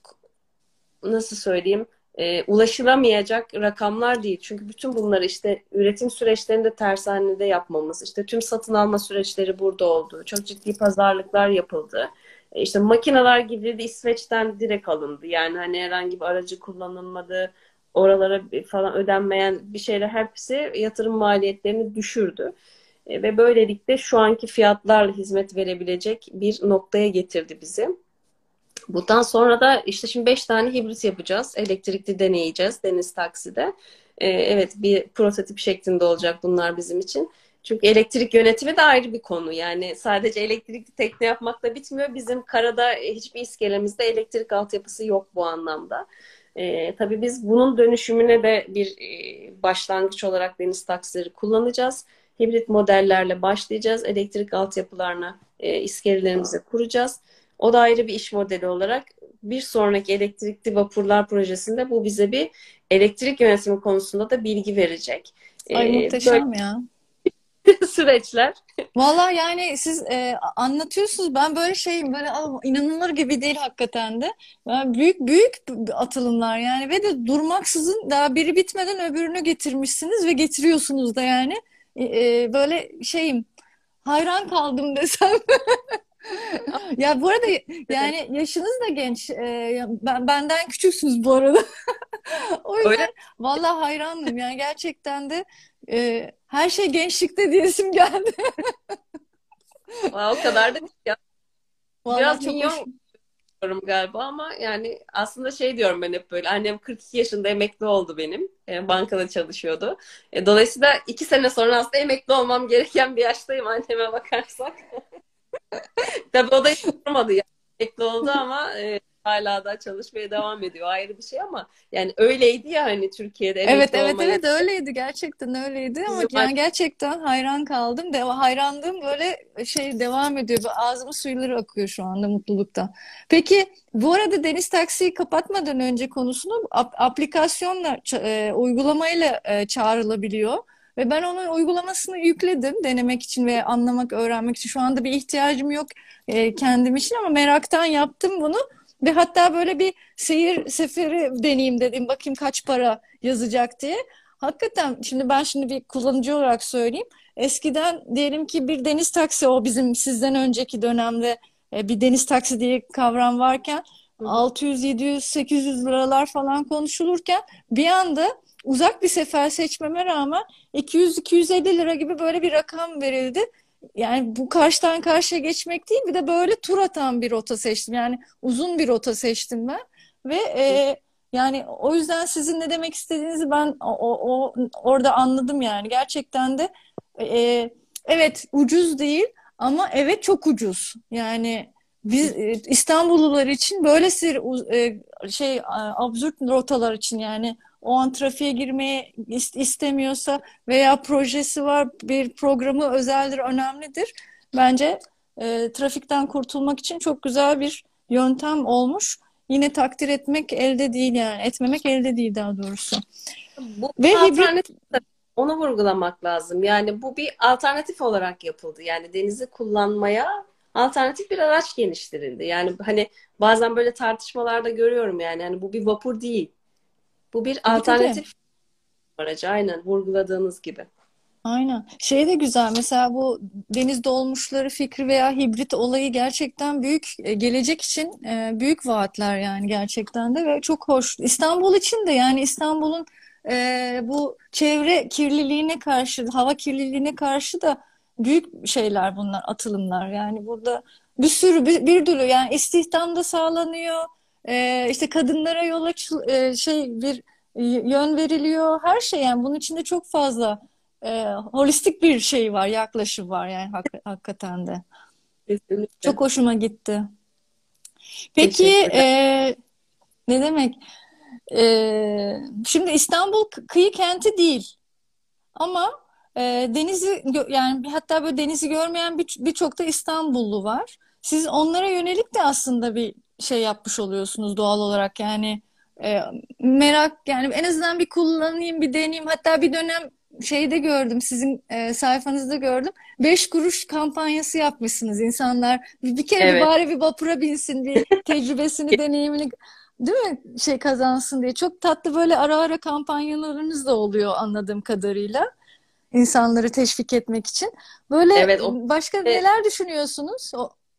nasıl söyleyeyim ulaşılamayacak rakamlar değil. Çünkü bütün bunları işte üretim süreçlerinde tersanede yapmamız, işte tüm satın alma süreçleri burada oldu. Çok ciddi pazarlıklar yapıldı. İşte makineler gidildi İsveç'ten direkt alındı. Yani hani herhangi bir aracı kullanılmadı. Oralara falan ödenmeyen bir şeyler hepsi yatırım maliyetlerini düşürdü. Ve böylelikle şu anki fiyatlarla hizmet verebilecek bir noktaya getirdi bizi. Bundan sonra da işte şimdi 5 tane hibrit yapacağız. Elektrikli deneyeceğiz Deniz Taksi'de. Evet bir prototip şeklinde olacak bunlar bizim için. Çünkü elektrik yönetimi de ayrı bir konu. Yani sadece elektrikli tekne yapmakla bitmiyor. Bizim karada hiçbir iskelemizde elektrik altyapısı yok bu anlamda. Tabii biz bunun dönüşümüne de bir başlangıç olarak deniz taksileri kullanacağız. Hibrit modellerle başlayacağız. Elektrik altyapılarına iskelelerimizi kuracağız. O da ayrı bir iş modeli olarak bir sonraki elektrikli vapurlar projesinde bu bize bir elektrik yönetimi konusunda da bilgi verecek. Ay Böyle muhteşem ya. süreçler. Vallahi yani siz anlatıyorsunuz, ben böyle şeyim, böyle inanılır gibi değil hakikaten de. Yani büyük büyük atılımlar yani, ve de durmaksızın daha biri bitmeden öbürünü getirmişsiniz ve getiriyorsunuz da yani. Böyle şeyim, hayran kaldım desem. Ya bu arada yani yaşınız da genç. Benden küçüksünüz bu arada. O Öyle yüzden vallahi hayranım yani, gerçekten de her şey gençlikte diyesim geldi. o kadar da değil ya. Vallahi Biraz çok hoş. minyon diyorum galiba ama yani aslında şey diyorum ben hep böyle. Annem 42 yaşında emekli oldu benim. Bankada çalışıyordu. Dolayısıyla 2 sene sonra aslında emekli olmam gereken bir yaştayım anneme bakarsak. Tabii o da hiç durmadı yani. Emekli oldu ama hala da çalışmaya devam ediyor. Ayrı bir şey ama yani öyleydi ya hani Türkiye'de Evet, emekli evet, olma evet, yaşı. öyleydi, gerçekten öyleydi ama Bizim yani gerçekten hayran kaldım. De o hayranlığım böyle şey devam ediyor. Ağzımın suları akıyor şu anda mutluluktan. Peki bu arada deniz taksiyi kapatmadan önce konusunu, aplikasyonla uygulamayla çağrılabiliyor. Ve ben onun uygulamasını yükledim denemek için ve anlamak, öğrenmek için. Şu anda bir ihtiyacım yok kendim için ama meraktan yaptım bunu. Ve hatta böyle bir seyir seferi deneyeyim dedim. Bakayım kaç para yazacak diye. Hakikaten şimdi ben bir kullanıcı olarak söyleyeyim. Eskiden diyelim ki bir deniz taksi, o bizim sizden önceki dönemde bir deniz taksi diye kavram varken Hı hı. 600, 700, 800 liralar falan konuşulurken bir anda uzak bir sefer seçmeme rağmen 200-250 lira gibi böyle bir rakam verildi. Yani bu karşıdan karşıya geçmek değil, bir de böyle tur atan bir rota seçtim. Yani uzun bir rota seçtim ben ve yani o yüzden sizin ne demek istediğinizi ben orada anladım yani. Gerçekten de evet ucuz değil ama evet çok ucuz. Yani biz İstanbullular için böylesi absürt rotalar için, yani o an trafiğe girmeye istemiyorsa veya projesi var, bir programı özeldir, önemlidir. Bence trafikten kurtulmak için çok güzel bir yöntem olmuş. Yine takdir etmek elde değil, yani etmemek elde değil daha doğrusu. Bu Ve hibrit. alternatif onu vurgulamak lazım. Yani bu bir alternatif olarak yapıldı. Yani denizi kullanmaya alternatif bir araç geliştirildi. Yani hani bazen böyle tartışmalarda görüyorum yani. Yani bu bir vapur değil. Bu bir Tabii, tabii. alternatif aracı. Aynen vurguladığınız gibi. Aynen. Şey de güzel. Mesela bu deniz dolmuşları fikri veya hibrit olayı gerçekten büyük, gelecek için büyük vaatler yani gerçekten de ve çok hoş. İstanbul için de yani İstanbul'un bu çevre kirliliğine karşı, hava kirliliğine karşı da büyük şeyler bunlar, atılımlar. Yani burada bir sürü bir dolu yani istihdam da sağlanıyor. İşte kadınlara yol bir yön veriliyor. Her şey yani bunun içinde çok fazla holistik bir şey var, yaklaşım var yani hakikaten de. Kesinlikle. Çok hoşuma gitti. Peki Teşekkürler. ne demek? Şimdi İstanbul kıyı kenti değil ama yani hatta böyle denizi görmeyen birçok da İstanbullu var. Siz onlara yönelik de aslında bir şey yapmış oluyorsunuz doğal olarak yani e, merak yani en azından bir kullanayım bir deneyeyim hatta bir dönem şeyde gördüm sizin sayfanızda gördüm 5 kuruş kampanyası yapmışsınız insanlar bir kere bir Evet. bari bir vapura binsin bir tecrübesini deneyimini değil mi şey kazansın diye çok tatlı böyle ara ara kampanyalarınız da oluyor anladığım kadarıyla insanları teşvik etmek için. Böyle Evet. O başka neler düşünüyorsunuz?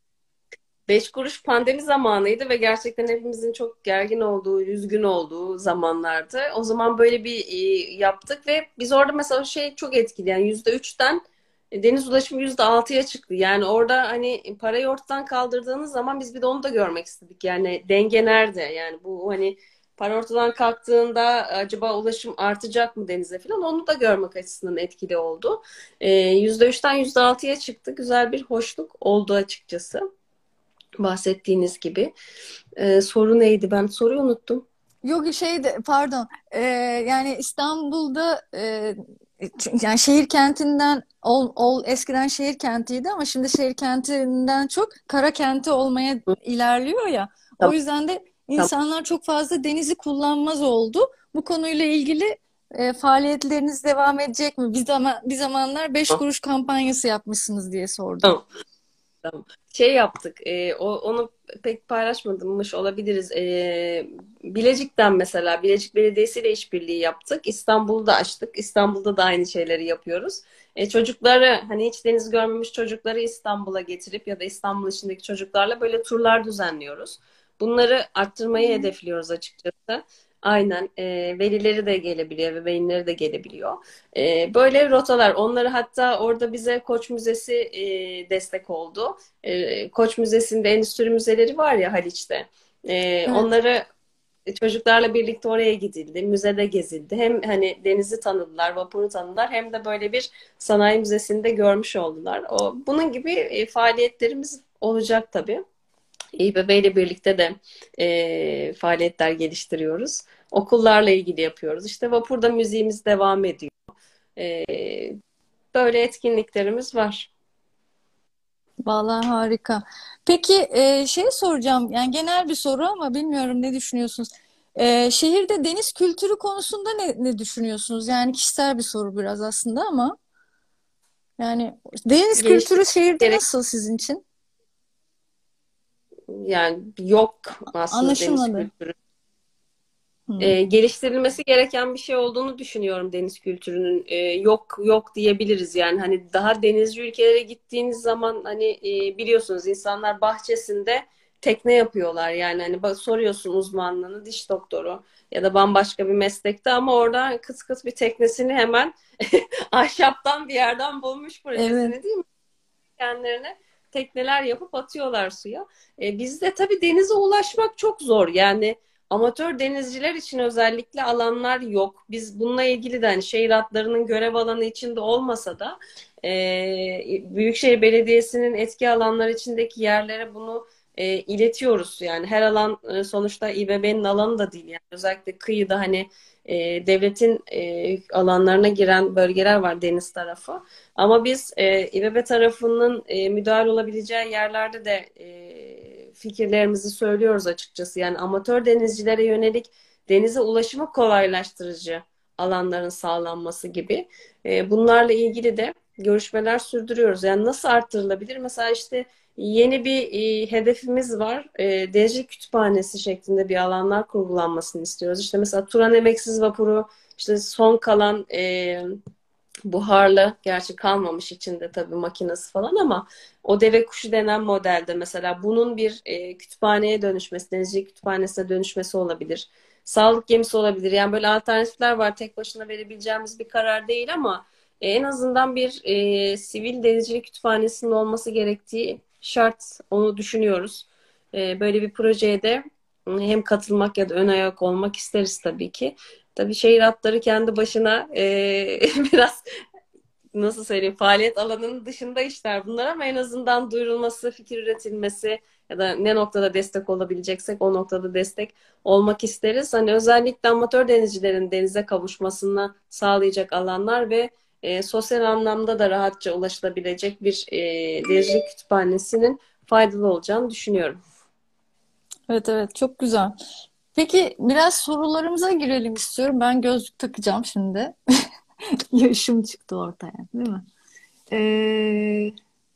5 kuruş pandemi zamanıydı ve gerçekten hepimizin çok gergin olduğu, üzgün olduğu zamanlardı. O zaman böyle bir yaptık ve biz orada mesela o şey çok etkili. Yani %3'ten deniz ulaşımı %6'ya çıktı. Yani orada hani parayı ortadan kaldırdığınız zaman biz bir de onu da görmek istedik. Yani denge nerede? Yani bu hani para ortadan kalktığında acaba ulaşım artacak mı denize falan onu da görmek açısından etkili oldu. %3'ten %6'ya çıktı. Güzel bir hoşluk oldu açıkçası. Bahsettiğiniz gibi. Soru neydi? Ben soruyu unuttum. Yok şey de pardon yani İstanbul'da yani şehir kentinden eskiden şehir kentiydi ama şimdi şehir kentinden çok kara kenti olmaya Hı, ilerliyor ya. O tamam, yüzden de tamam. insanlar çok fazla denizi kullanmaz oldu. Bu konuyla ilgili faaliyetleriniz devam edecek mi? Bir zamanlar 5 kuruş kampanyası yapmışsınız diye sordum. Tamam. Tamam. Şey yaptık. Onu pek paylaşmadımmış olabiliriz. Bilecik'ten mesela Bilecik Belediyesi ile işbirliği yaptık. İstanbul'da açtık. İstanbul'da da aynı şeyleri yapıyoruz. Çocukları hani hiç deniz görmemiş çocukları İstanbul'a getirip ya da İstanbul içindeki çocuklarla böyle turlar düzenliyoruz. Bunları arttırmayı hedefliyoruz açıkçası. Aynen. Velileri de gelebiliyor, ebeveynleri de gelebiliyor. Böyle rotalar. Onları hatta orada bize Koç Müzesi destek oldu. Koç Müzesi'nde endüstri müzeleri var ya Haliç'te. Evet. Onları çocuklarla birlikte oraya gidildi. Müzede gezildi. Hem hani denizi tanıdılar, vapuru tanıdılar hem de böyle bir sanayi müzesinde görmüş oldular. Bunun gibi faaliyetlerimiz olacak tabii. İBB ile birlikte de faaliyetler geliştiriyoruz. Okullarla ilgili yapıyoruz. İşte vapurda müziğimiz devam ediyor. E, Böyle etkinliklerimiz var. Vallahi harika. Peki şey soracağım yani genel bir soru ama bilmiyorum ne düşünüyorsunuz? Şehirde deniz kültürü konusunda ne düşünüyorsunuz? Yani kişisel bir soru biraz aslında ama yani deniz kültürü Geliştirmek şehirde gerek nasıl sizin için? yani yok aslında deniz Anlaşılmadı. kültürü. Hmm. Geliştirilmesi gereken bir şey olduğunu düşünüyorum deniz kültürünün. Yok yok diyebiliriz yani hani daha denizci ülkelere gittiğiniz zaman hani biliyorsunuz insanlar bahçesinde tekne yapıyorlar yani hani soruyorsun uzmanlığını diş doktoru ya da bambaşka bir meslekte ama orada kıt kıt bir teknesini hemen ahşaptan bir yerden bulmuş Evet. projesini değil mi? Kendilerine tekneler yapıp atıyorlar suya. Bizde tabii denize ulaşmak çok zor. Yani amatör denizciler için özellikle alanlar yok. Biz bununla ilgili de hani şehir hatlarının görev alanı içinde olmasa da Büyükşehir Belediyesi'nin etki alanları içindeki yerlere bunu iletiyoruz. Yani her alan sonuçta İBB'nin alanı da değil. Yani özellikle kıyıda hani devletin alanlarına giren bölgeler var deniz tarafı. Ama biz İBB tarafının müdahale olabileceği yerlerde de fikirlerimizi söylüyoruz açıkçası. Yani amatör denizcilere yönelik denize ulaşımı kolaylaştırıcı alanların sağlanması gibi. Bunlarla ilgili de görüşmeler sürdürüyoruz. Yani nasıl arttırılabilir? Mesela işte yeni bir hedefimiz var. Denizcilik kütüphanesi şeklinde bir alanlar kurgulanmasını istiyoruz. İşte mesela Turan Emeksiz Vapuru, işte son kalan buharlı, gerçi kalmamış içinde tabii makinesi falan, ama o deve kuşu denen modelde mesela bunun bir kütüphaneye dönüşmesi, denizcilik kütüphanesine dönüşmesi olabilir. Sağlık gemisi olabilir. Yani böyle alternatifler var. Tek başına verebileceğimiz bir karar değil ama en azından bir sivil denizcilik kütüphanesinin olması gerektiği şart. Onu düşünüyoruz. Böyle bir projeye de hem katılmak ya da ön ayak olmak isteriz tabii ki. Tabii şehir hatları kendi başına biraz, nasıl söyleyeyim, faaliyet alanının dışında işler bunlar, ama en azından duyurulması, fikir üretilmesi ya da ne noktada destek olabileceksek o noktada destek olmak isteriz. Hani özellikle amatör denizcilerin denize kavuşmasını sağlayacak alanlar ve sosyal anlamda da rahatça ulaşılabilecek bir denizcilik kütüphanesinin faydalı olacağını düşünüyorum. Evet, evet, çok güzel. Peki biraz sorularımıza girelim istiyorum. Ben gözlük takacağım şimdi. Yaşım çıktı ortaya, değil mi? Ee,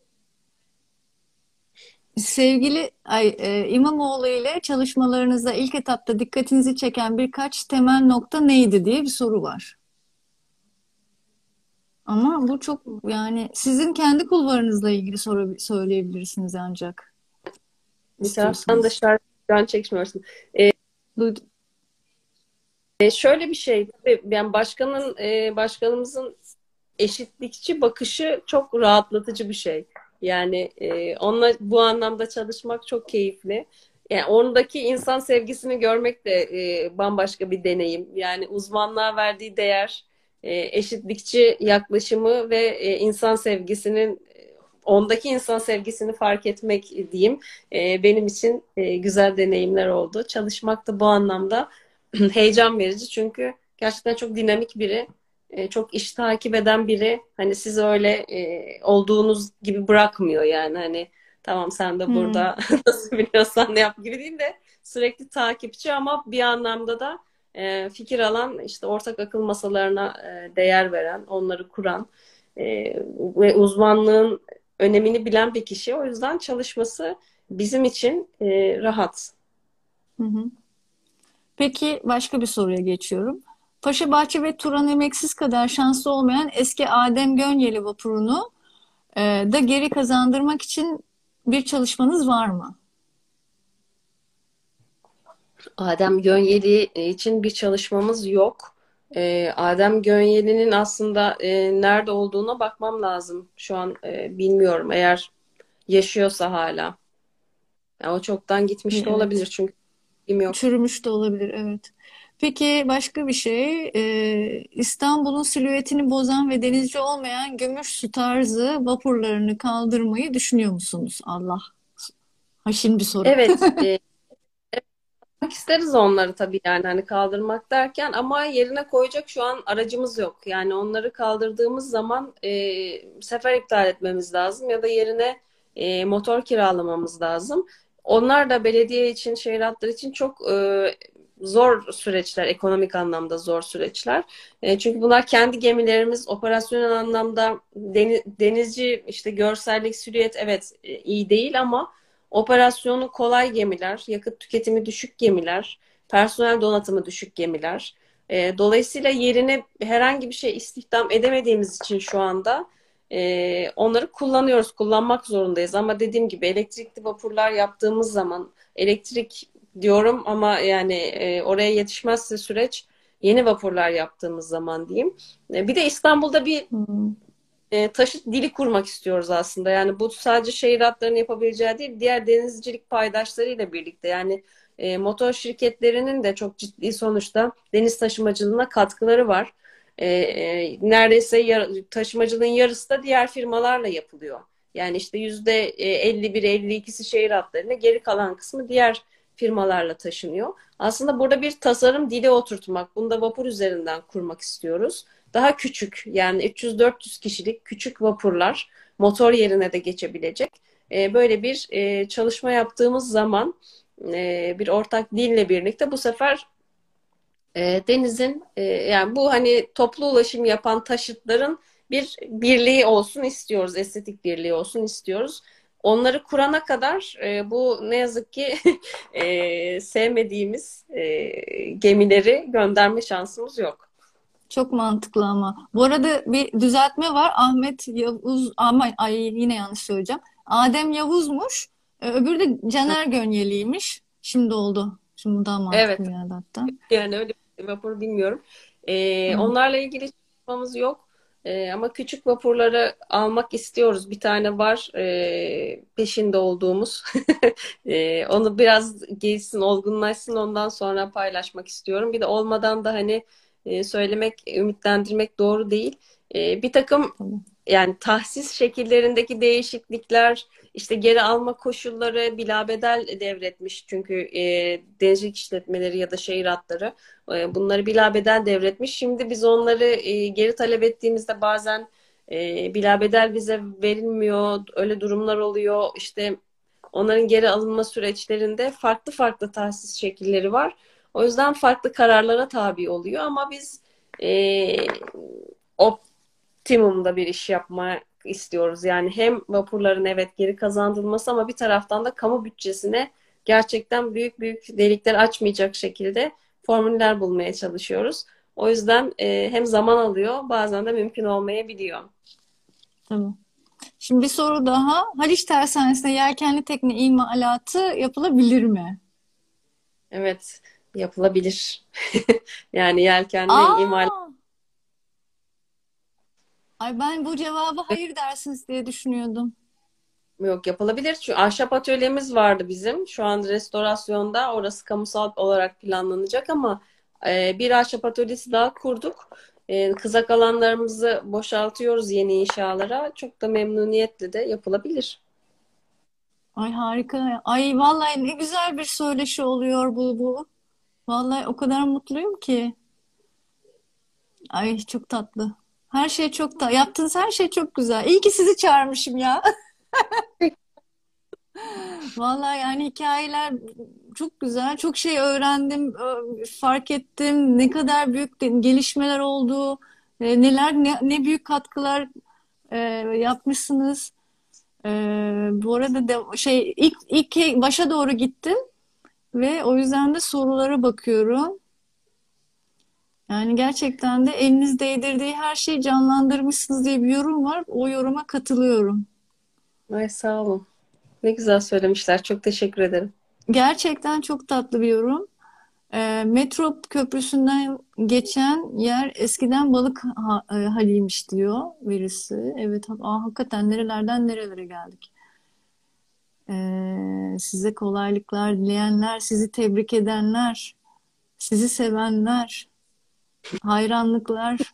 İmamoğlu ile çalışmalarınızda ilk etapta dikkatinizi çeken birkaç temel nokta neydi diye bir soru var. Ama bu çok, yani sizin kendi kulvarınızla ilgili söyleyebilirsiniz ancak Bir taraftan da istiyorsanız. şarkıdan çekmiyorsun. Duydum. Şöyle bir şey, tabii yani başkanımızın eşitlikçi bakışı çok rahatlatıcı bir şey. Yani onunla bu anlamda çalışmak çok keyifli. Yani ondaki insan sevgisini görmek de bambaşka bir deneyim. Yani uzmanlığa verdiği değer, eşitlikçi yaklaşımı ve insan sevgisinin, ondaki insan sevgisini fark etmek diyeyim, benim için güzel deneyimler oldu. Çalışmak da bu anlamda heyecan verici, çünkü gerçekten çok dinamik biri, çok iş takip eden biri. Hani siz öyle olduğunuz gibi bırakmıyor yani, hani tamam sen de Hmm. burada nasıl biliyorsan ne yap gibi değil de sürekli takipçi, ama bir anlamda da fikir alan, işte ortak akıl masalarına değer veren, onları kuran e, ve uzmanlığın önemini bilen bir kişi. O yüzden çalışması bizim için rahat. Hı hı. Peki başka bir soruya geçiyorum. Paşabahçe ve Turan Emeksiz kadar şanslı olmayan eski Adem Gönyeli vapurunu da geri kazandırmak için bir çalışmanız var mı? Adem Gönyeli için bir çalışmamız yok. Adem Gönyeli'nin aslında nerede olduğuna bakmam lazım. Şu an bilmiyorum, eğer yaşıyorsa hala. Ya, o çoktan gitmiş de olabilir Evet. çünkü bilgim yok. Çürümüş de olabilir, evet. Peki başka bir şey, İstanbul'un silüetini bozan ve denizci olmayan gümüş su tarzı vapurlarını kaldırmayı düşünüyor musunuz? Allah. Ha, şimdi soru. Evet, isteriz onları tabii, yani hani kaldırmak derken, ama yerine koyacak şu an aracımız yok. Yani onları kaldırdığımız zaman sefer iptal etmemiz lazım ya da yerine motor kiralamamız lazım. Onlar da belediye için, şehir hatları için çok zor süreçler, ekonomik anlamda zor süreçler. Çünkü bunlar kendi gemilerimiz, operasyonel anlamda denizci, işte görsellik, silüet, evet iyi değil, ama operasyonu kolay gemiler, yakıt tüketimi düşük gemiler, personel donatımı düşük gemiler. Dolayısıyla yerine herhangi bir şey istihdam edemediğimiz için şu anda onları kullanıyoruz, kullanmak zorundayız. Ama dediğim gibi elektrikli vapurlar yaptığımız zaman, elektrik diyorum ama yani oraya yetişmezse süreç, yeni vapurlar yaptığımız zaman diyeyim. Bir de İstanbul'da bir Hmm. taşıt dili kurmak istiyoruz aslında. Yani bu sadece şehir hatlarının yapabileceği değil, diğer denizcilik paydaşlarıyla birlikte. Yani motor şirketlerinin de çok ciddi sonuçta deniz taşımacılığına katkıları var. Neredeyse taşımacılığın yarısı da diğer firmalarla yapılıyor. Yani işte %51-52'si şehir hatlarına, geri kalan kısmı diğer firmalarla taşınıyor. Aslında burada bir tasarım dili oturtmak, bunu da vapur üzerinden kurmak istiyoruz. Daha küçük, yani 300-400 kişilik küçük vapurlar, motor yerine de geçebilecek. Böyle bir çalışma yaptığımız zaman bir ortak dille birlikte bu sefer denizin, yani bu hani toplu ulaşım yapan taşıtların bir birliği olsun istiyoruz, estetik birliği olsun istiyoruz. Onları kurana kadar bu ne yazık ki sevmediğimiz gemileri gönderme şansımız yok. Çok mantıklı ama. Bu arada bir düzeltme var. Ahmet Yavuz, ama ay yine yanlış söyleyeceğim. Adem Yavuz'muş. Öbürü de Caner Gönyeli'ymiş. Şimdi oldu. Şimdi daha mantıklı Evet, geldi hatta. yani öyle bir vapur bilmiyorum. Hı. Onlarla ilgili çalışmamız yok. Ama küçük vapurları almak istiyoruz. Bir tane var peşinde olduğumuz. Onu biraz gelişsin, olgunlaşsın, ondan sonra paylaşmak istiyorum. Bir de olmadan da hani söylemek, ümitlendirmek doğru değil. Bir takım Tamam. yani tahsis şekillerindeki değişiklikler, işte geri alma koşulları bilabedel devretmiş. Çünkü denizcilik işletmeleri ya da şehir hatları bunları bilabedel devretmiş. Şimdi biz onları geri talep ettiğimizde bazen bilabedel vize verilmiyor. Öyle durumlar oluyor. İşte onların geri alınma süreçlerinde farklı farklı tahsis şekilleri var. O yüzden farklı kararlara tabi oluyor ama biz e, optimumda bir iş yapmak istiyoruz. Yani hem vapurların evet geri kazandırılması ama bir taraftan da kamu bütçesine gerçekten büyük büyük delikler açmayacak şekilde formüller bulmaya çalışıyoruz. O yüzden hem zaman alıyor, bazen de mümkün olmayabiliyor. Tamam. Şimdi bir soru daha. Haliç Tersanesi'nde yelkenli tekne imalatı yapılabilir mi? Evet, yapılabilir. Yani yelkenli imal Aa, ay ben bu cevabı hayır dersiniz diye düşünüyordum. yok, yapılabilir. Çünkü ahşap atölyemiz vardı bizim. Şu an restorasyonda. Orası kamusal olarak planlanacak ama bir ahşap atölyesi daha kurduk. Kızak alanlarımızı boşaltıyoruz yeni inşalara. Çok da memnuniyetle de yapılabilir. Ay harika. Ay vallahi ne güzel bir söyleşi oluyor bu. Vallahi o kadar mutluyum ki. Ay çok tatlı. Her şey çok da yaptığınız her şey çok güzel. İyi ki sizi çağırmışım ya. Vallahi yani hikayeler çok güzel. Çok şey öğrendim, fark ettim. Ne kadar büyük gelişmeler oldu. Ne büyük katkılar e, yapmışsınız. E, Bu arada de şey ilk başa doğru gittim ve o yüzden de sorulara bakıyorum. Yani gerçekten de eliniz değdirdiği her şeyi canlandırmışsınız diye bir yorum var. O yoruma katılıyorum. Ay sağ olun. Ne güzel söylemişler. Çok teşekkür ederim. Gerçekten çok tatlı bir yorum. Metro köprüsünden geçen yer eskiden haliymiş diyor birisi. Evet, hakikaten nerelerden nerelere geldik. Size kolaylıklar dileyenler, sizi tebrik edenler, sizi sevenler, hayranlıklar.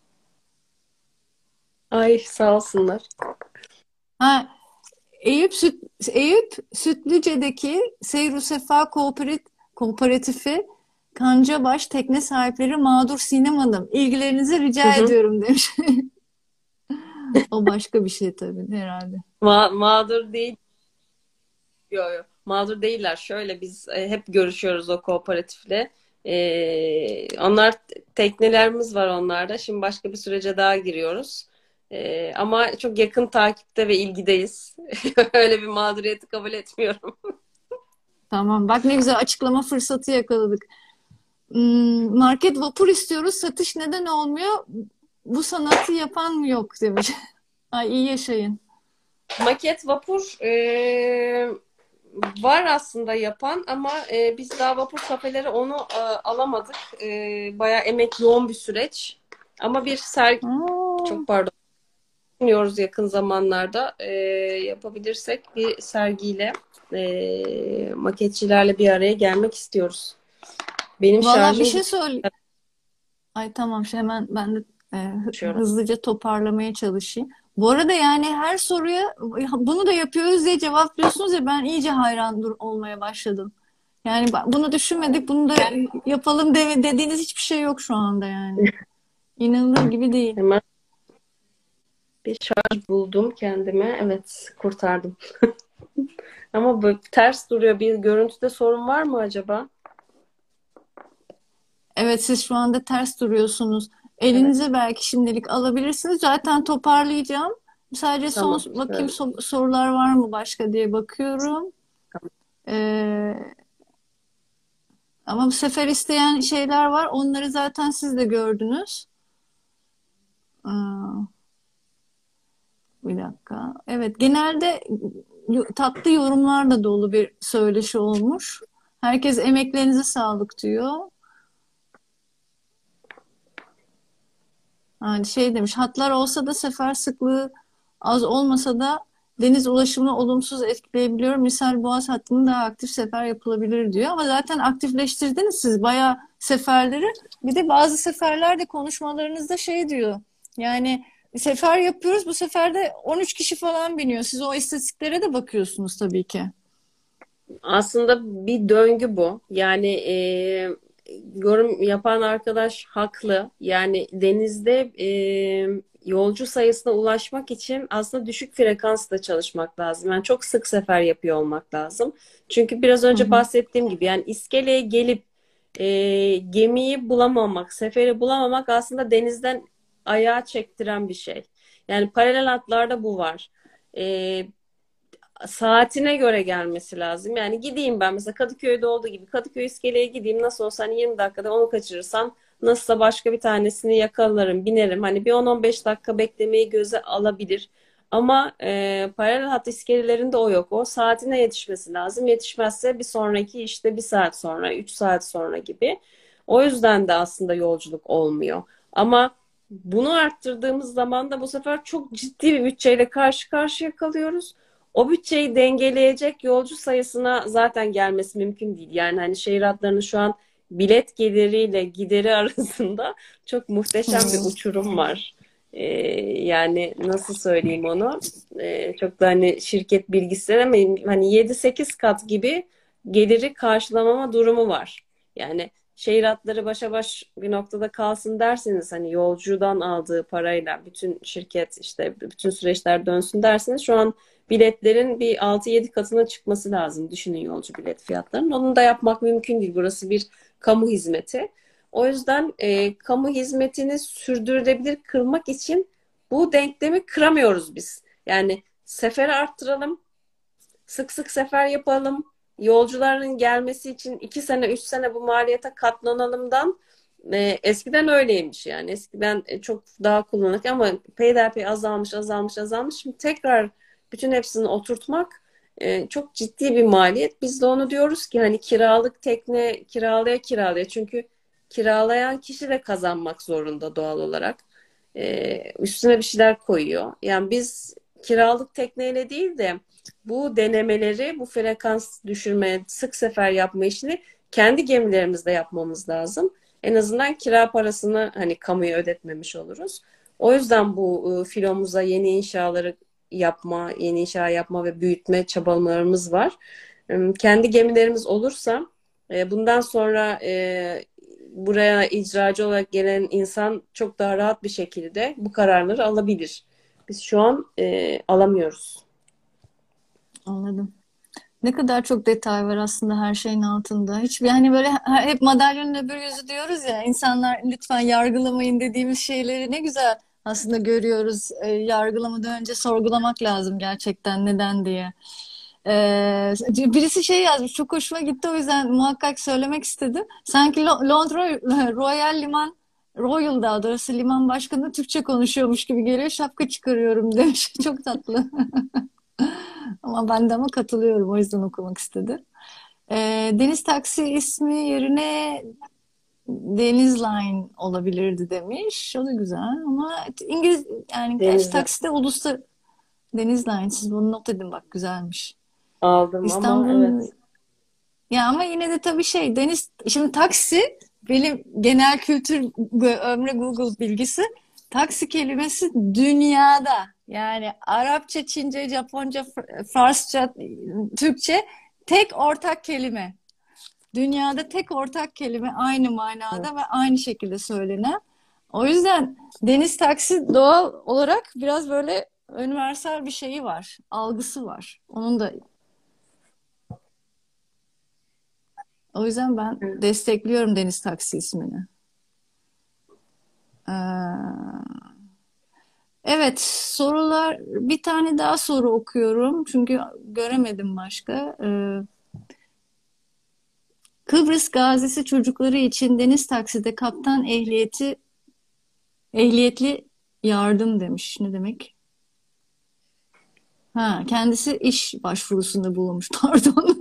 Ay sağ olsunlar. Ha, Eyüp Sütlüce'deki Seyru Sefa Kooperatifi Kancabaş tekne sahipleri mağdur Sinem Hanım. İlgilerinizi Hı rica hı. ediyorum demiş. O başka bir şey tabii herhalde. Mağdur değil. Yok yok. Mağdur değiller. Şöyle biz hep görüşüyoruz o kooperatifle. Onlar teknelerimiz var onlarda. Şimdi başka bir sürece daha giriyoruz. Ama çok yakın takipte ve ilgideyiz. Öyle bir mağduriyeti kabul etmiyorum. Tamam. Bak ne güzel açıklama fırsatı yakaladık. Market vapur istiyoruz. Satış neden olmuyor? Bu sanatı yapan mı yok demiş. Ay iyi yaşayın. Maket vapur var aslında yapan ama biz daha vapur kafeleri onu alamadık. Bayağı emek yoğun bir süreç. Ama bir sergi Aa, çok pardon. Düşünüyoruz yakın zamanlarda yapabilirsek bir sergiyle maketçilerle bir araya gelmek istiyoruz. Benim valla bir şarjım şey gitti. söyle. Ay tamam hemen ben de Konuşuyorum. hızlıca toparlamaya çalışayım. Bu arada yani her soruya bunu da yapıyoruz diye cevaplıyorsunuz ya ben iyice hayran olmaya başladım. Yani bunu düşünmedik, bunu da yapalım dediğiniz hiçbir şey yok şu anda yani. İnanılır gibi değil. Hemen bir şarj buldum kendime. Evet, kurtardım. Ama bu ters duruyor. Bir görüntüde sorun var mı acaba? Evet siz şu anda ters duruyorsunuz. Evet, Elinize belki şimdilik alabilirsiniz. Zaten toparlayacağım. Sadece son tamam. bakayım Şöyle. sorular var mı başka diye bakıyorum. Tamam. Ee, Ama bu sefer isteyen şeyler var. Onları zaten siz de gördünüz. Aa, bir dakika. Evet, genelde tatlı yorumlarla dolu bir söyleşi olmuş. Herkes emeklerinize sağlık diyor. Yani şey demiş, hatlar olsa da sefer sıklığı az olmasa da deniz ulaşımını olumsuz etkileyebiliyor. Misal Boğaz hattının daha aktif sefer yapılabilir diyor. Ama zaten aktifleştirdiniz siz bayağı seferleri. Bir de bazı seferlerde konuşmalarınızda şey diyor. Yani sefer yapıyoruz, bu sefer de 13 kişi falan biniyor. Siz o istatistiklere de bakıyorsunuz tabii ki. Aslında bir döngü bu. Yani yorum yapan arkadaş haklı. Yani denizde yolcu sayısına ulaşmak için aslında düşük frekansla çalışmak lazım. Yani çok sık sefer yapıyor olmak lazım. Çünkü biraz Hı önce hı. bahsettiğim gibi yani iskeleye gelip gemiyi bulamamak, seferi bulamamak aslında denizden ayağa çektiren bir şey. Yani paralel hatlarda bu var. E, Saatine göre gelmesi lazım. Yani gideyim ben mesela Kadıköy'de olduğu gibi Kadıköy iskeleye gideyim nasıl olsa hani 20 dakikada onu kaçırırsam nasılsa başka bir tanesini yakalarım, binerim. Hani bir 10-15 dakika beklemeyi göze alabilir. Ama paralel hat iskelelerinde o yok. O saatine yetişmesi lazım. Yetişmezse bir sonraki işte bir saat sonra, 3 saat sonra gibi. O yüzden de aslında yolculuk olmuyor. Ama bunu arttırdığımız zaman da bu sefer çok ciddi bir bütçeyle karşı karşıya kalıyoruz. O bütçeyi dengeleyecek yolcu sayısına zaten gelmesi mümkün değil. Yani hani şehir hatlarının şu an bilet geliriyle gideri arasında çok muhteşem bir Hmm. uçurum var. Yani nasıl söyleyeyim onu? Çok da hani şirket bilgisi ama hani 7-8 kat gibi geliri karşılamama durumu var. Yani şehir hatları başa baş bir noktada kalsın derseniz hani yolcudan aldığı parayla bütün şirket işte bütün süreçler dönsün derseniz şu an biletlerin bir 6-7 katına çıkması lazım. Düşünün yolcu bilet fiyatlarının. Onu da yapmak mümkün değil. Burası bir kamu hizmeti. O yüzden kamu hizmetini sürdürülebilir kılmak için bu denklemi kıramıyoruz biz. Yani seferi arttıralım, sık sık sefer yapalım, yolcuların gelmesi için 2 sene, 3 sene bu maliyete katlanalımdan eskiden öyleymiş yani. Eskiden çok daha kullanılır ama peyderpey azalmış, azalmış, azalmış. Şimdi tekrar bütün hepsini oturtmak çok ciddi bir maliyet. Biz de onu diyoruz ki hani kiralık tekne kiralaya. Çünkü kiralayan kişi de kazanmak zorunda doğal olarak. Üstüne bir şeyler koyuyor. Yani biz kiralık tekneyle değil de bu denemeleri, bu frekans düşürme, sık sefer yapma işini kendi gemilerimizde yapmamız lazım. En azından kira parasını hani kamuya ödetmemiş oluruz. O yüzden bu filomuza yeni inşaları yapma, yeni inşa yapma ve büyütme çabalarımız var. Kendi gemilerimiz olursa bundan sonra buraya icracı olarak gelen insan çok daha rahat bir şekilde bu kararları alabilir. Biz şu an alamıyoruz. Anladım. Ne kadar çok detay var aslında her şeyin altında. Hiçbir hani böyle hep madalyonun öbür yüzü diyoruz ya, insanlar lütfen yargılamayın dediğimiz şeyleri ne güzel aslında görüyoruz. Yargılamadan önce sorgulamak lazım gerçekten neden diye. Birisi şey yazmış, çok hoşuma gitti, o yüzden muhakkak söylemek istedim. Sanki Londra Royal Liman Royal, daha doğrusu liman başkanı Türkçe konuşuyormuş gibi geliyor. Şapka çıkarıyorum demiş. Çok tatlı. Ama katılıyorum, o yüzden okumak istedim. Deniz taksi ismi yerine Denizline olabilirdi demiş. O da güzel ama İngiliz, yani gerçi Denizden takside uluslar Denizline, siz bunu not edin bak, güzelmiş. aldım ama İstanbul'un, evet. ya ama yine de tabii şey deniz, şimdi taksi benim genel kültür ömrü Google bilgisi, taksi kelimesi dünyada, yani Arapça, Çince, Japonca, Farsça, Türkçe tek ortak kelime. Dünyada tek ortak kelime, aynı manada ve aynı şekilde söylenen. O yüzden deniz taksi doğal olarak biraz böyle universal bir şeyi var, algısı var. Onun da, o yüzden ben destekliyorum deniz taksi ismini. Ee, evet, sorular, bir tane daha soru okuyorum çünkü göremedim başka. Kıbrıs gazisi çocukları için deniz takside kaptan ehliyetli Yardım demiş. Ne demek? Ha, kendisi iş başvurusunda bulunmuş. Pardon.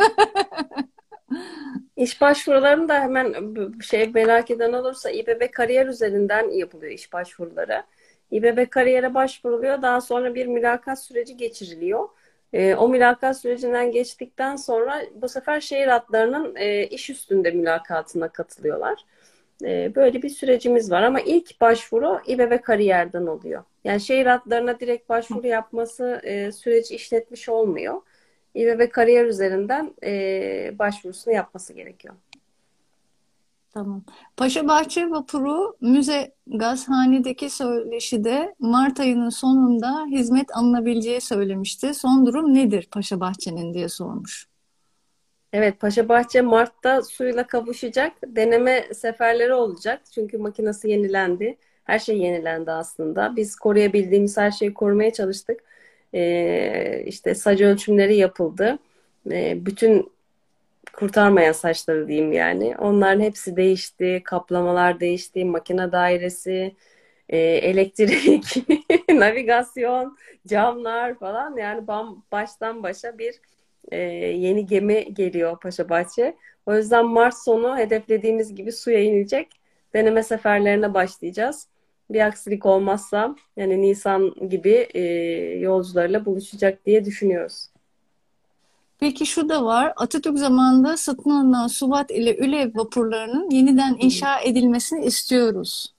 İş başvurularını da hemen şey merak eden olursa İBB Kariyer üzerinden yapılıyor iş başvuruları. İBB Kariyer'e başvuruluyor. Daha sonra bir mülakat süreci geçiriliyor. O mülakat sürecinden geçtikten sonra bu sefer şehir hatlarının iş üstünde mülakatına katılıyorlar. Böyle bir sürecimiz var ama ilk başvuru İBB Kariyer'den oluyor. Yani şehir hatlarına direkt başvuru yapması süreci işletmiş olmuyor. İBB Kariyer üzerinden başvurusunu yapması gerekiyor. Tamam. Paşabahçe Vapuru Müze Gazhane'deki söyleşide Mart ayının sonunda hizmet alınabileceği söylemişti. Son durum nedir Paşabahçe'nin diye sormuş. Evet, Paşabahçe Mart'ta suyla kavuşacak. Deneme seferleri olacak. Çünkü makinesi yenilendi. Her şey yenilendi aslında. Biz koruyabildiğimiz her şeyi korumaya çalıştık. İşte saç ölçümleri yapıldı. Bütün kurtarmayan saçları diyeyim yani. Onların hepsi değişti. Kaplamalar değişti. Makine dairesi, elektrik, navigasyon, camlar falan. Yani baştan başa bir yeni gemi geliyor Paşabahçe. O yüzden Mart sonu hedeflediğimiz gibi suya inilecek. Deneme seferlerine başlayacağız. Bir aksilik olmazsa yani Nisan gibi yolcularla buluşacak diye düşünüyoruz. Peki şu da var. Atatürk zamanında satın alınan Suvat ile Ülev vapurlarının yeniden inşa edilmesini istiyoruz.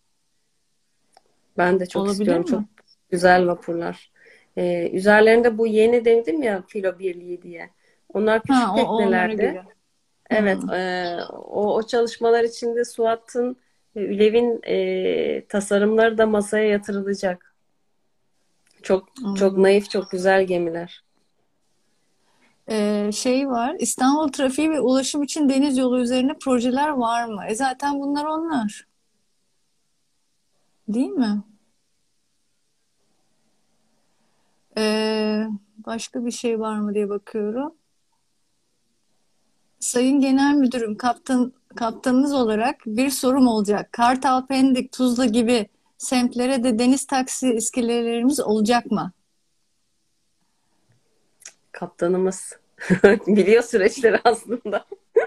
Ben de çok Olabilir istiyorum. Çok mi? güzel vapurlar. Üzerlerinde bu yeni dedim ya filo birliği diye. Onlar Ha, küçük o onlara teknelerdi. göre. Evet, Hmm, o çalışmalar içinde Suat'ın ve Ülev'in tasarımları da masaya yatırılacak. Çok çok anladım. naif, çok güzel gemiler. Şey var. İstanbul trafiği ve ulaşım için deniz yolu üzerine projeler var mı? Zaten bunlar onlar. Değil mi? Başka bir şey var mı diye bakıyorum. Sayın Genel Müdürüm, kaptanınız olarak bir sorum olacak. Kartal, Pendik, Tuzla gibi semtlere de deniz taksi iskelelerimiz olacak mı? Kaptanımız biliyor süreçleri aslında.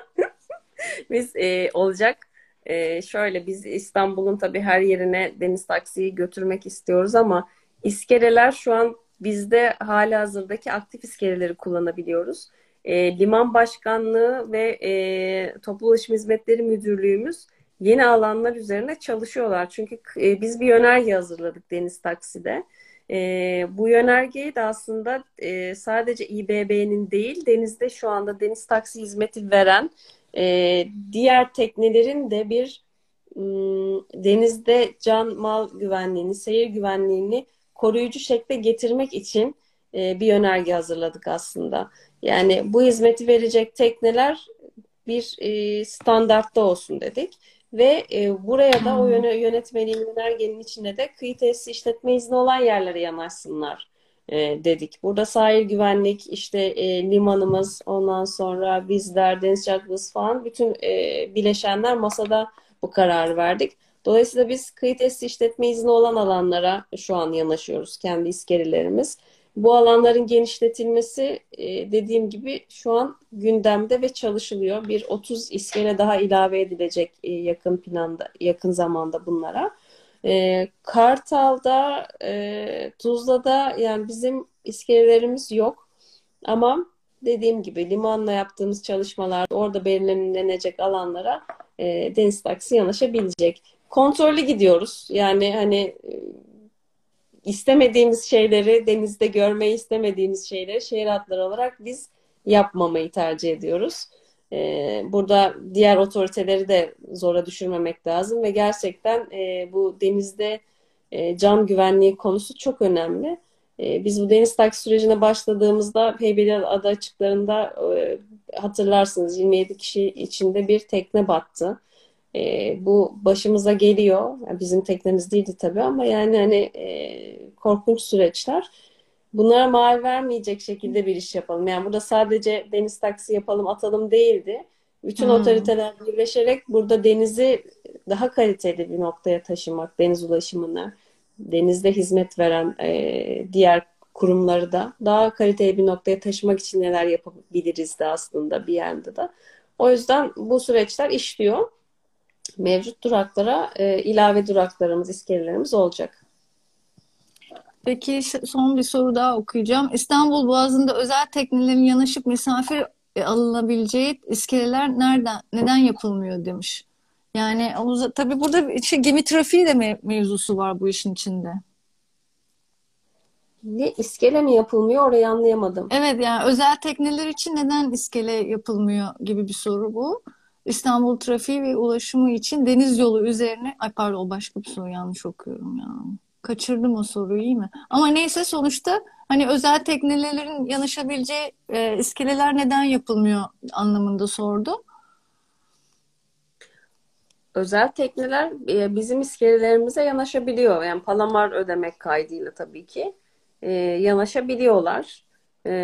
Biz olacak. Şöyle biz İstanbul'un tabii her yerine deniz taksiyi götürmek istiyoruz ama iskeleler şu an bizde halihazırdaki aktif iskeleleri kullanabiliyoruz. Liman Başkanlığı ve Toplu Ulaşım Hizmetleri Müdürlüğümüz yeni alanlar üzerine çalışıyorlar. Çünkü biz bir yönerge hazırladık deniz takside. Bu yönergeyi de aslında sadece İBB'nin değil denizde şu anda deniz taksi hizmeti veren diğer teknelerin de bir denizde can mal güvenliğini, seyir güvenliğini koruyucu şekle getirmek için bir yönerge hazırladık aslında. Yani bu hizmeti verecek tekneler bir standartta olsun dedik. Ve buraya da o Hmm. yönetmeliğin yönergenin içine de kıyı tesisi işletme izni olan yerlere yanaşsınlar dedik. Burada sahil güvenlik, işte limanımız, ondan sonra bizler, deniz şartımız falan bütün bileşenler masada bu kararı verdik. Dolayısıyla biz kıyı tesisi işletme izni olan alanlara şu an yanaşıyoruz kendi iskelelerimiz. Bu alanların genişletilmesi dediğim gibi şu an gündemde ve çalışılıyor. Bir 30 iskele daha ilave edilecek yakın planda, yakın zamanda bunlara. Kartal'da, Tuzla'da yani bizim iskelelerimiz yok. Ama dediğim gibi limanla yaptığımız çalışmalarda orada belirlenecek alanlara deniz taksi yanaşabilecek. Kontrollü gidiyoruz. Yani hani istemediğimiz şeyleri denizde görmeyi istemediğimiz şeyleri şehir hatları olarak biz yapmamayı tercih ediyoruz. Burada diğer otoriteleri de zora düşürmemek lazım ve gerçekten bu denizde can güvenliği konusu çok önemli. Biz bu deniz taksi sürecine başladığımızda Heybeliada açıklarında hatırlarsınız 27 kişi içinde bir tekne battı. Bu başımıza geliyor. Yani bizim teknemiz değildi tabii ama yani hani korkunç süreçler. Bunlara mal vermeyecek şekilde bir iş yapalım. Yani burada sadece deniz taksi yapalım, atalım değildi. Bütün Hmm. otoriteler birleşerek burada denizi daha kaliteli bir noktaya taşımak, deniz ulaşımını. denizde hizmet veren diğer kurumları da daha kaliteli bir noktaya taşımak için neler yapabiliriz de aslında bir yerde de. O yüzden bu süreçler işliyor. Mevcut duraklara ilave duraklarımız, iskelelerimiz olacak. Peki son bir soru daha okuyacağım. İstanbul Boğazı'nda özel teknelerin yanaşıp misafir alınabileceği iskeleler neden yapılmıyor demiş. Yani tabii burada gemi trafiği de mevzusu var bu işin içinde. Ne iskele mi yapılmıyor orayı anlayamadım. Evet, yani özel tekneler için neden iskele yapılmıyor gibi bir soru bu. İstanbul trafiği ve ulaşımı için deniz yolu üzerine, ay pardon, o başka bir soru, yanlış okuyorum ya. Kaçırdım o soruyu, iyi mi? Ama neyse, sonuçta hani özel teknelerin yanaşabileceği iskeleler neden yapılmıyor anlamında sordu. Özel tekneler bizim iskelelerimize yanaşabiliyor. Yani palamar ödemek kaydıyla tabii ki yanaşabiliyorlar.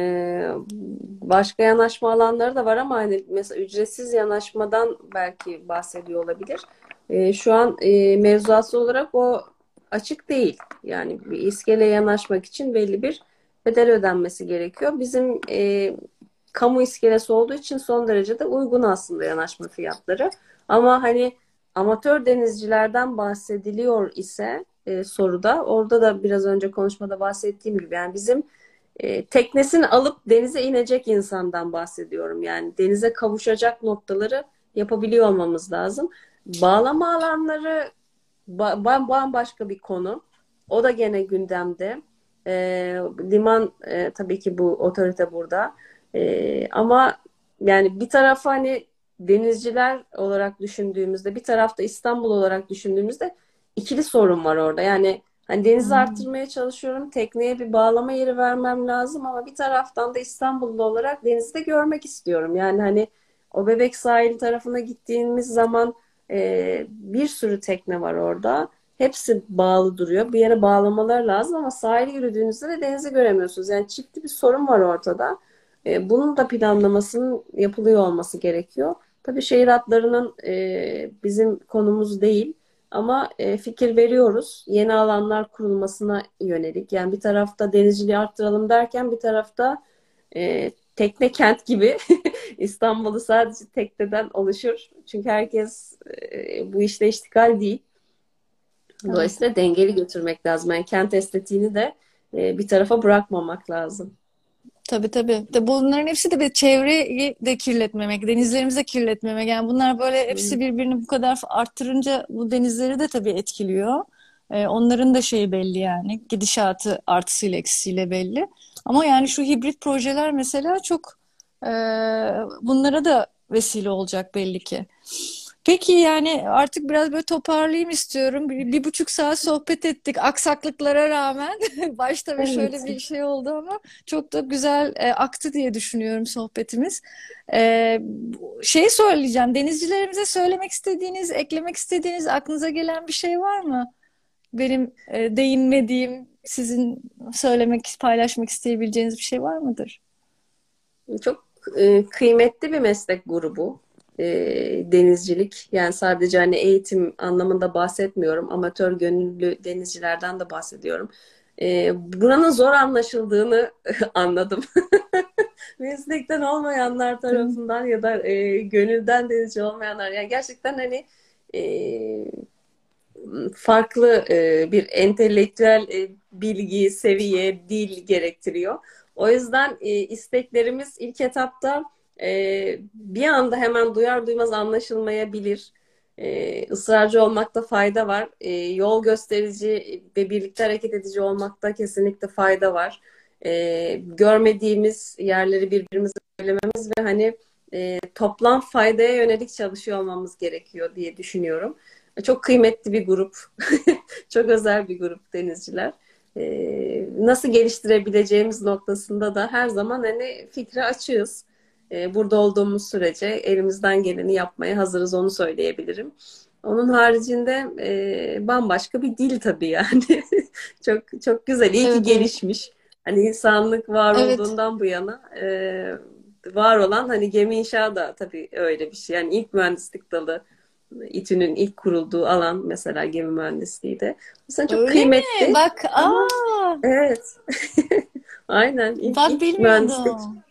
Başka yanaşma alanları da var ama hani mesela ücretsiz yanaşmadan belki bahsediyor olabilir. Şu an mevzuatı olarak o açık değil. Yani bir iskeleye yanaşmak için belli bir bedel ödenmesi gerekiyor. Bizim kamu iskelesi olduğu için son derece de uygun aslında yanaşma fiyatları. Ama hani amatör denizcilerden bahsediliyor ise soruda, orada da biraz önce konuşmada bahsettiğim gibi yani bizim teknesini alıp denize inecek insandan bahsediyorum. Yani denize kavuşacak noktaları yapabiliyor olmamız lazım. Bağlama alanları bambaşka bir konu. O da gene gündemde. E, liman tabii ki bu otorite burada. Ama yani bir taraf hani denizciler olarak düşündüğümüzde, bir tarafta İstanbul olarak düşündüğümüzde ikili sorun var orada. Yani hani denizi Hmm. arttırmaya çalışıyorum. Tekneye bir bağlama yeri vermem lazım ama bir taraftan da İstanbullu olarak denizi de görmek istiyorum. Yani hani o Bebek sahil tarafına gittiğimiz zaman bir sürü tekne var orada. Hepsi bağlı duruyor. Bir yere bağlamalar lazım ama sahile yürüdüğünüzde de denizi göremiyorsunuz. Yani çiftli bir sorun var ortada. Bunun da planlamasının yapılıyor olması gerekiyor. Tabii şehir hatlarının bizim konumuz değil ama fikir veriyoruz. Yeni alanlar kurulmasına yönelik. Yani bir tarafta denizciliği arttıralım derken bir tarafta tekne kent gibi İstanbul'u sadece tekneden oluşur. Çünkü herkes bu işle iştigal değil. Evet. Dolayısıyla dengeli götürmek lazım. Yani kent estetiğini de bir tarafa bırakmamak lazım. Tabii tabii. Bunların hepsi de bir çevreyi de kirletmemek, denizlerimizi de kirletmemek. Yani bunlar böyle hepsi birbirini bu kadar arttırınca bu denizleri de tabii etkiliyor. Onların da şeyi belli yani. Gidişatı artısıyla eksisiyle belli. Ama yani şu hibrit projeler mesela çok e, bunlara da vesile olacak belli ki. Peki, yani artık biraz böyle toparlayayım istiyorum. 1,5 saat sohbet ettik aksaklıklara rağmen. Başta bir şöyle Evet. bir şey oldu ama çok da güzel aktı diye düşünüyorum sohbetimiz. Şey söyleyeceğim. Denizcilerimize söylemek istediğiniz, eklemek istediğiniz, aklınıza gelen bir şey var mı? Benim değinmediğim, sizin söylemek, paylaşmak isteyebileceğiniz bir şey var mıdır? Çok kıymetli bir meslek grubu. Denizcilik. Yani sadece hani eğitim anlamında bahsetmiyorum. Amatör gönüllü denizcilerden de bahsediyorum. Buranın zor anlaşıldığını anladım. Meslekten olmayanlar tarafından ya da gönülden denizci olmayanlar. Yani gerçekten hani e, farklı bir entelektüel bilgi, seviye, dil gerektiriyor. O yüzden isteklerimiz ilk etapta bir anda hemen duyar duymaz anlaşılmayabilir. Israrcı olmakta fayda var. Yol gösterici ve birlikte hareket edici olmakta kesinlikle fayda var. Görmediğimiz yerleri birbirimize söylememiz ve hani toplam faydaya yönelik çalışıyor olmamız gerekiyor diye düşünüyorum. Çok kıymetli bir grup. Çok özel bir grup denizciler. Nasıl geliştirebileceğimiz noktasında da her zaman hani fikre açığız. Burada olduğumuz sürece elimizden geleni yapmaya hazırız, onu söyleyebilirim. Onun haricinde bambaşka bir dil tabii yani. Çok çok güzel. İyi ki Evet, evet. gelişmiş. Hani insanlık var Evet. olduğundan bu yana var olan hani gemi inşa da tabii öyle bir şey. Yani ilk mühendislik dalı İTÜ'nün ilk kurulduğu alan mesela gemi mühendisliği de. Mesela çok Öyle mi? kıymetli Bak, ama evet. Aynen bak bilmiyordum.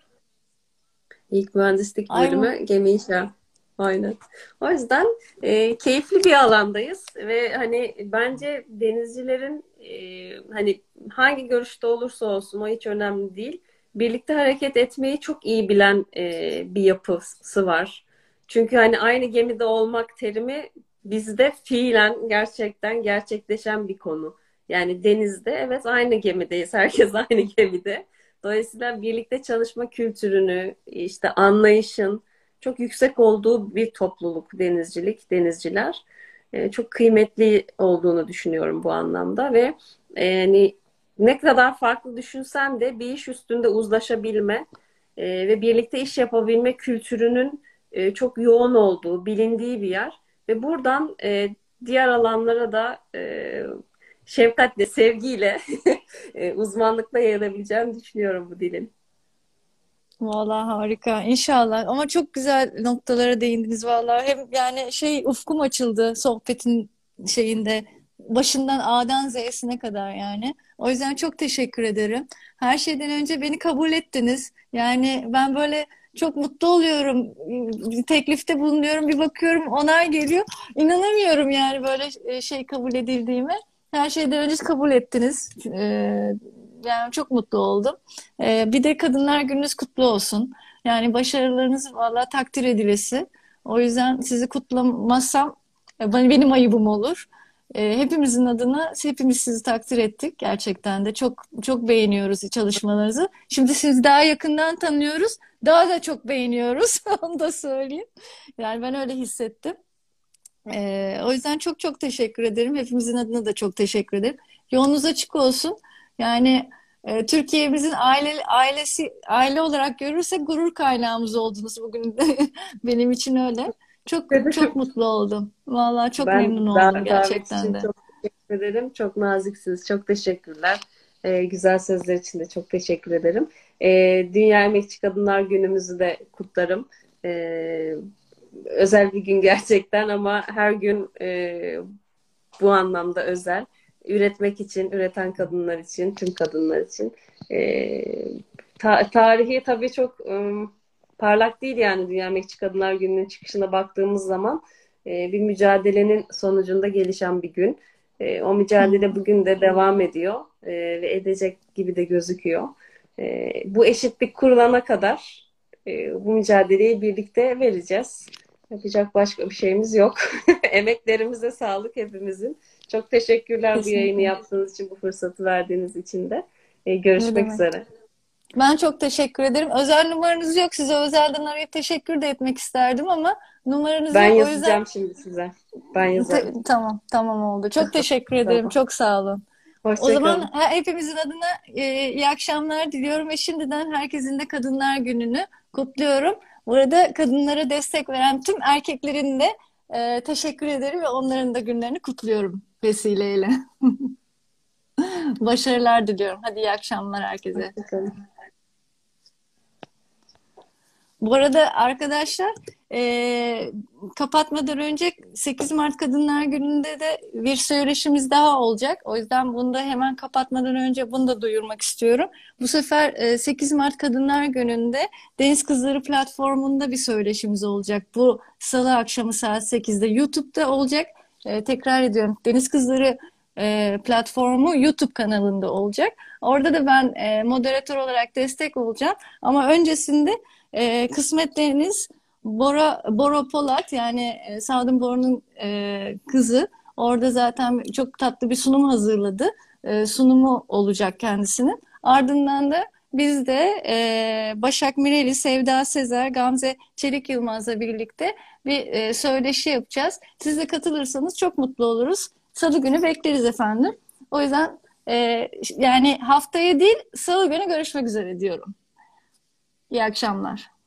ilk mühendislik Ay, bölümü gemi inşa. Aynen. O yüzden keyifli bir alandayız ve hani bence denizcilerin hani hangi görüşte olursa olsun o hiç önemli değil. Birlikte hareket etmeyi çok iyi bilen bir yapısı var. Çünkü hani aynı gemide olmak terimi bizde fiilen gerçekten gerçekleşen bir konu. Yani denizde evet aynı gemideyiz. Herkes aynı gemide. Dolayısıyla birlikte çalışma kültürünü, işte anlayışın çok yüksek olduğu bir topluluk denizciler. Çok kıymetli olduğunu düşünüyorum bu anlamda ve yani ne kadar farklı düşünsen de bir iş üstünde uzlaşabilme ve birlikte iş yapabilme kültürünün çok yoğun olduğu, bilindiği bir yer ve buradan diğer alanlara da şefkatle, sevgiyle uzmanlıkla yayılabileceğini düşünüyorum bu dilin. vallahi harika. İnşallah. Ama çok güzel noktalara değindiniz vallahi. Hem yani şey, ufkum açıldı sohbetin şeyinde. Başından A'dan Z'sine kadar yani. O yüzden çok teşekkür ederim. Her şeyden önce beni kabul ettiniz. Yani ben böyle çok mutlu oluyorum. Bir teklifte bulunuyorum, bir bakıyorum onay geliyor. İnanamıyorum yani böyle şey kabul edildiğime. Her şeyden önce kabul ettiniz. Yani çok mutlu oldum. Bir de Kadınlar Gününüz kutlu olsun. Yani başarılarınız valla takdir edilesi. O yüzden sizi kutlamazsam benim ayıbım olur. Hepimizin adına hepimiz sizi takdir ettik. Gerçekten de çok çok beğeniyoruz çalışmalarınızı. Şimdi sizi daha yakından tanıyoruz. Daha da çok beğeniyoruz. Onu da söyleyeyim. Yani ben öyle hissettim. O yüzden çok çok teşekkür ederim. Hepimizin adına da çok teşekkür ederim. Yolunuz açık olsun. Yani Türkiye'mizin aile olarak görürsek gurur kaynağımız oldunuz bugün de. Benim için öyle. Çok çok mutlu oldum. Vallahi çok Ben memnun oldum davet gerçekten için de. çok teşekkür ederim. Çok naziksiniz. Çok teşekkürler. Güzel sözler için de çok teşekkür ederim. Dünya Emekçi Kadınlar Günümüzü de kutlarım. Özel bir gün gerçekten ama her gün bu anlamda özel. Üretmek için, üreten kadınlar için, tüm kadınlar için. E, Tarihi tabii çok parlak değil yani Dünya Emekçi Kadınlar Günü'nün çıkışına baktığımız zaman bir mücadelenin sonucunda gelişen bir gün. O Hı mücadele hı. bugün de devam ediyor ve edecek gibi de gözüküyor. Bu eşitlik kurulana kadar bu mücadeleyi birlikte vereceğiz. Yapacak başka bir şeyimiz yok. Emeklerimize sağlık hepimizin. Çok teşekkürler bu yayını Kesinlikle. yaptığınız için, bu fırsatı verdiğiniz için de. Ne Görüşmek demek? üzere. Ben çok teşekkür ederim. Özel numaranız yok. Size özelden arayıp teşekkür de etmek isterdim ama numaranız Ben yok. O yüzden yazacağım şimdi size. Ben yazarım. tamam, tamam oldu. Çok teşekkür ederim. Tamam. Çok sağ olun. O Hoşça zaman kalın. hepimizin adına iyi akşamlar diliyorum ve şimdiden herkesin de Kadınlar Günü'nü kutluyorum. Burada kadınlara destek veren tüm erkeklerin de teşekkür ederim ve onların da günlerini kutluyorum vesileyle. Başarılar diliyorum. Hadi iyi akşamlar herkese. Hoşça kalın. Bu arada arkadaşlar kapatmadan önce 8 Mart Kadınlar Günü'nde de bir söyleşimiz daha olacak. O yüzden bunu da hemen kapatmadan önce bunu da duyurmak istiyorum. Bu sefer 8 Mart Kadınlar Günü'nde Deniz Kızları platformunda bir söyleşimiz olacak. Bu salı akşamı saat 8'de YouTube'da olacak. Tekrar ediyorum. Deniz Kızları platformu YouTube kanalında olacak. Orada da ben moderatör olarak destek olacağım. Ama öncesinde kısmetleriniz Bora Polat yani Sadun Bora'nın kızı. Orada zaten çok tatlı bir sunum hazırladı. Sunumu olacak kendisinin. Ardından da biz de Başak Mireli, Sevda Sezer, Gamze Çelik Yılmaz'la birlikte bir söyleşi yapacağız. Siz de katılırsanız çok mutlu oluruz. Salı günü bekleriz efendim. O yüzden yani haftaya değil Salı günü görüşmek üzere diyorum. İyi akşamlar.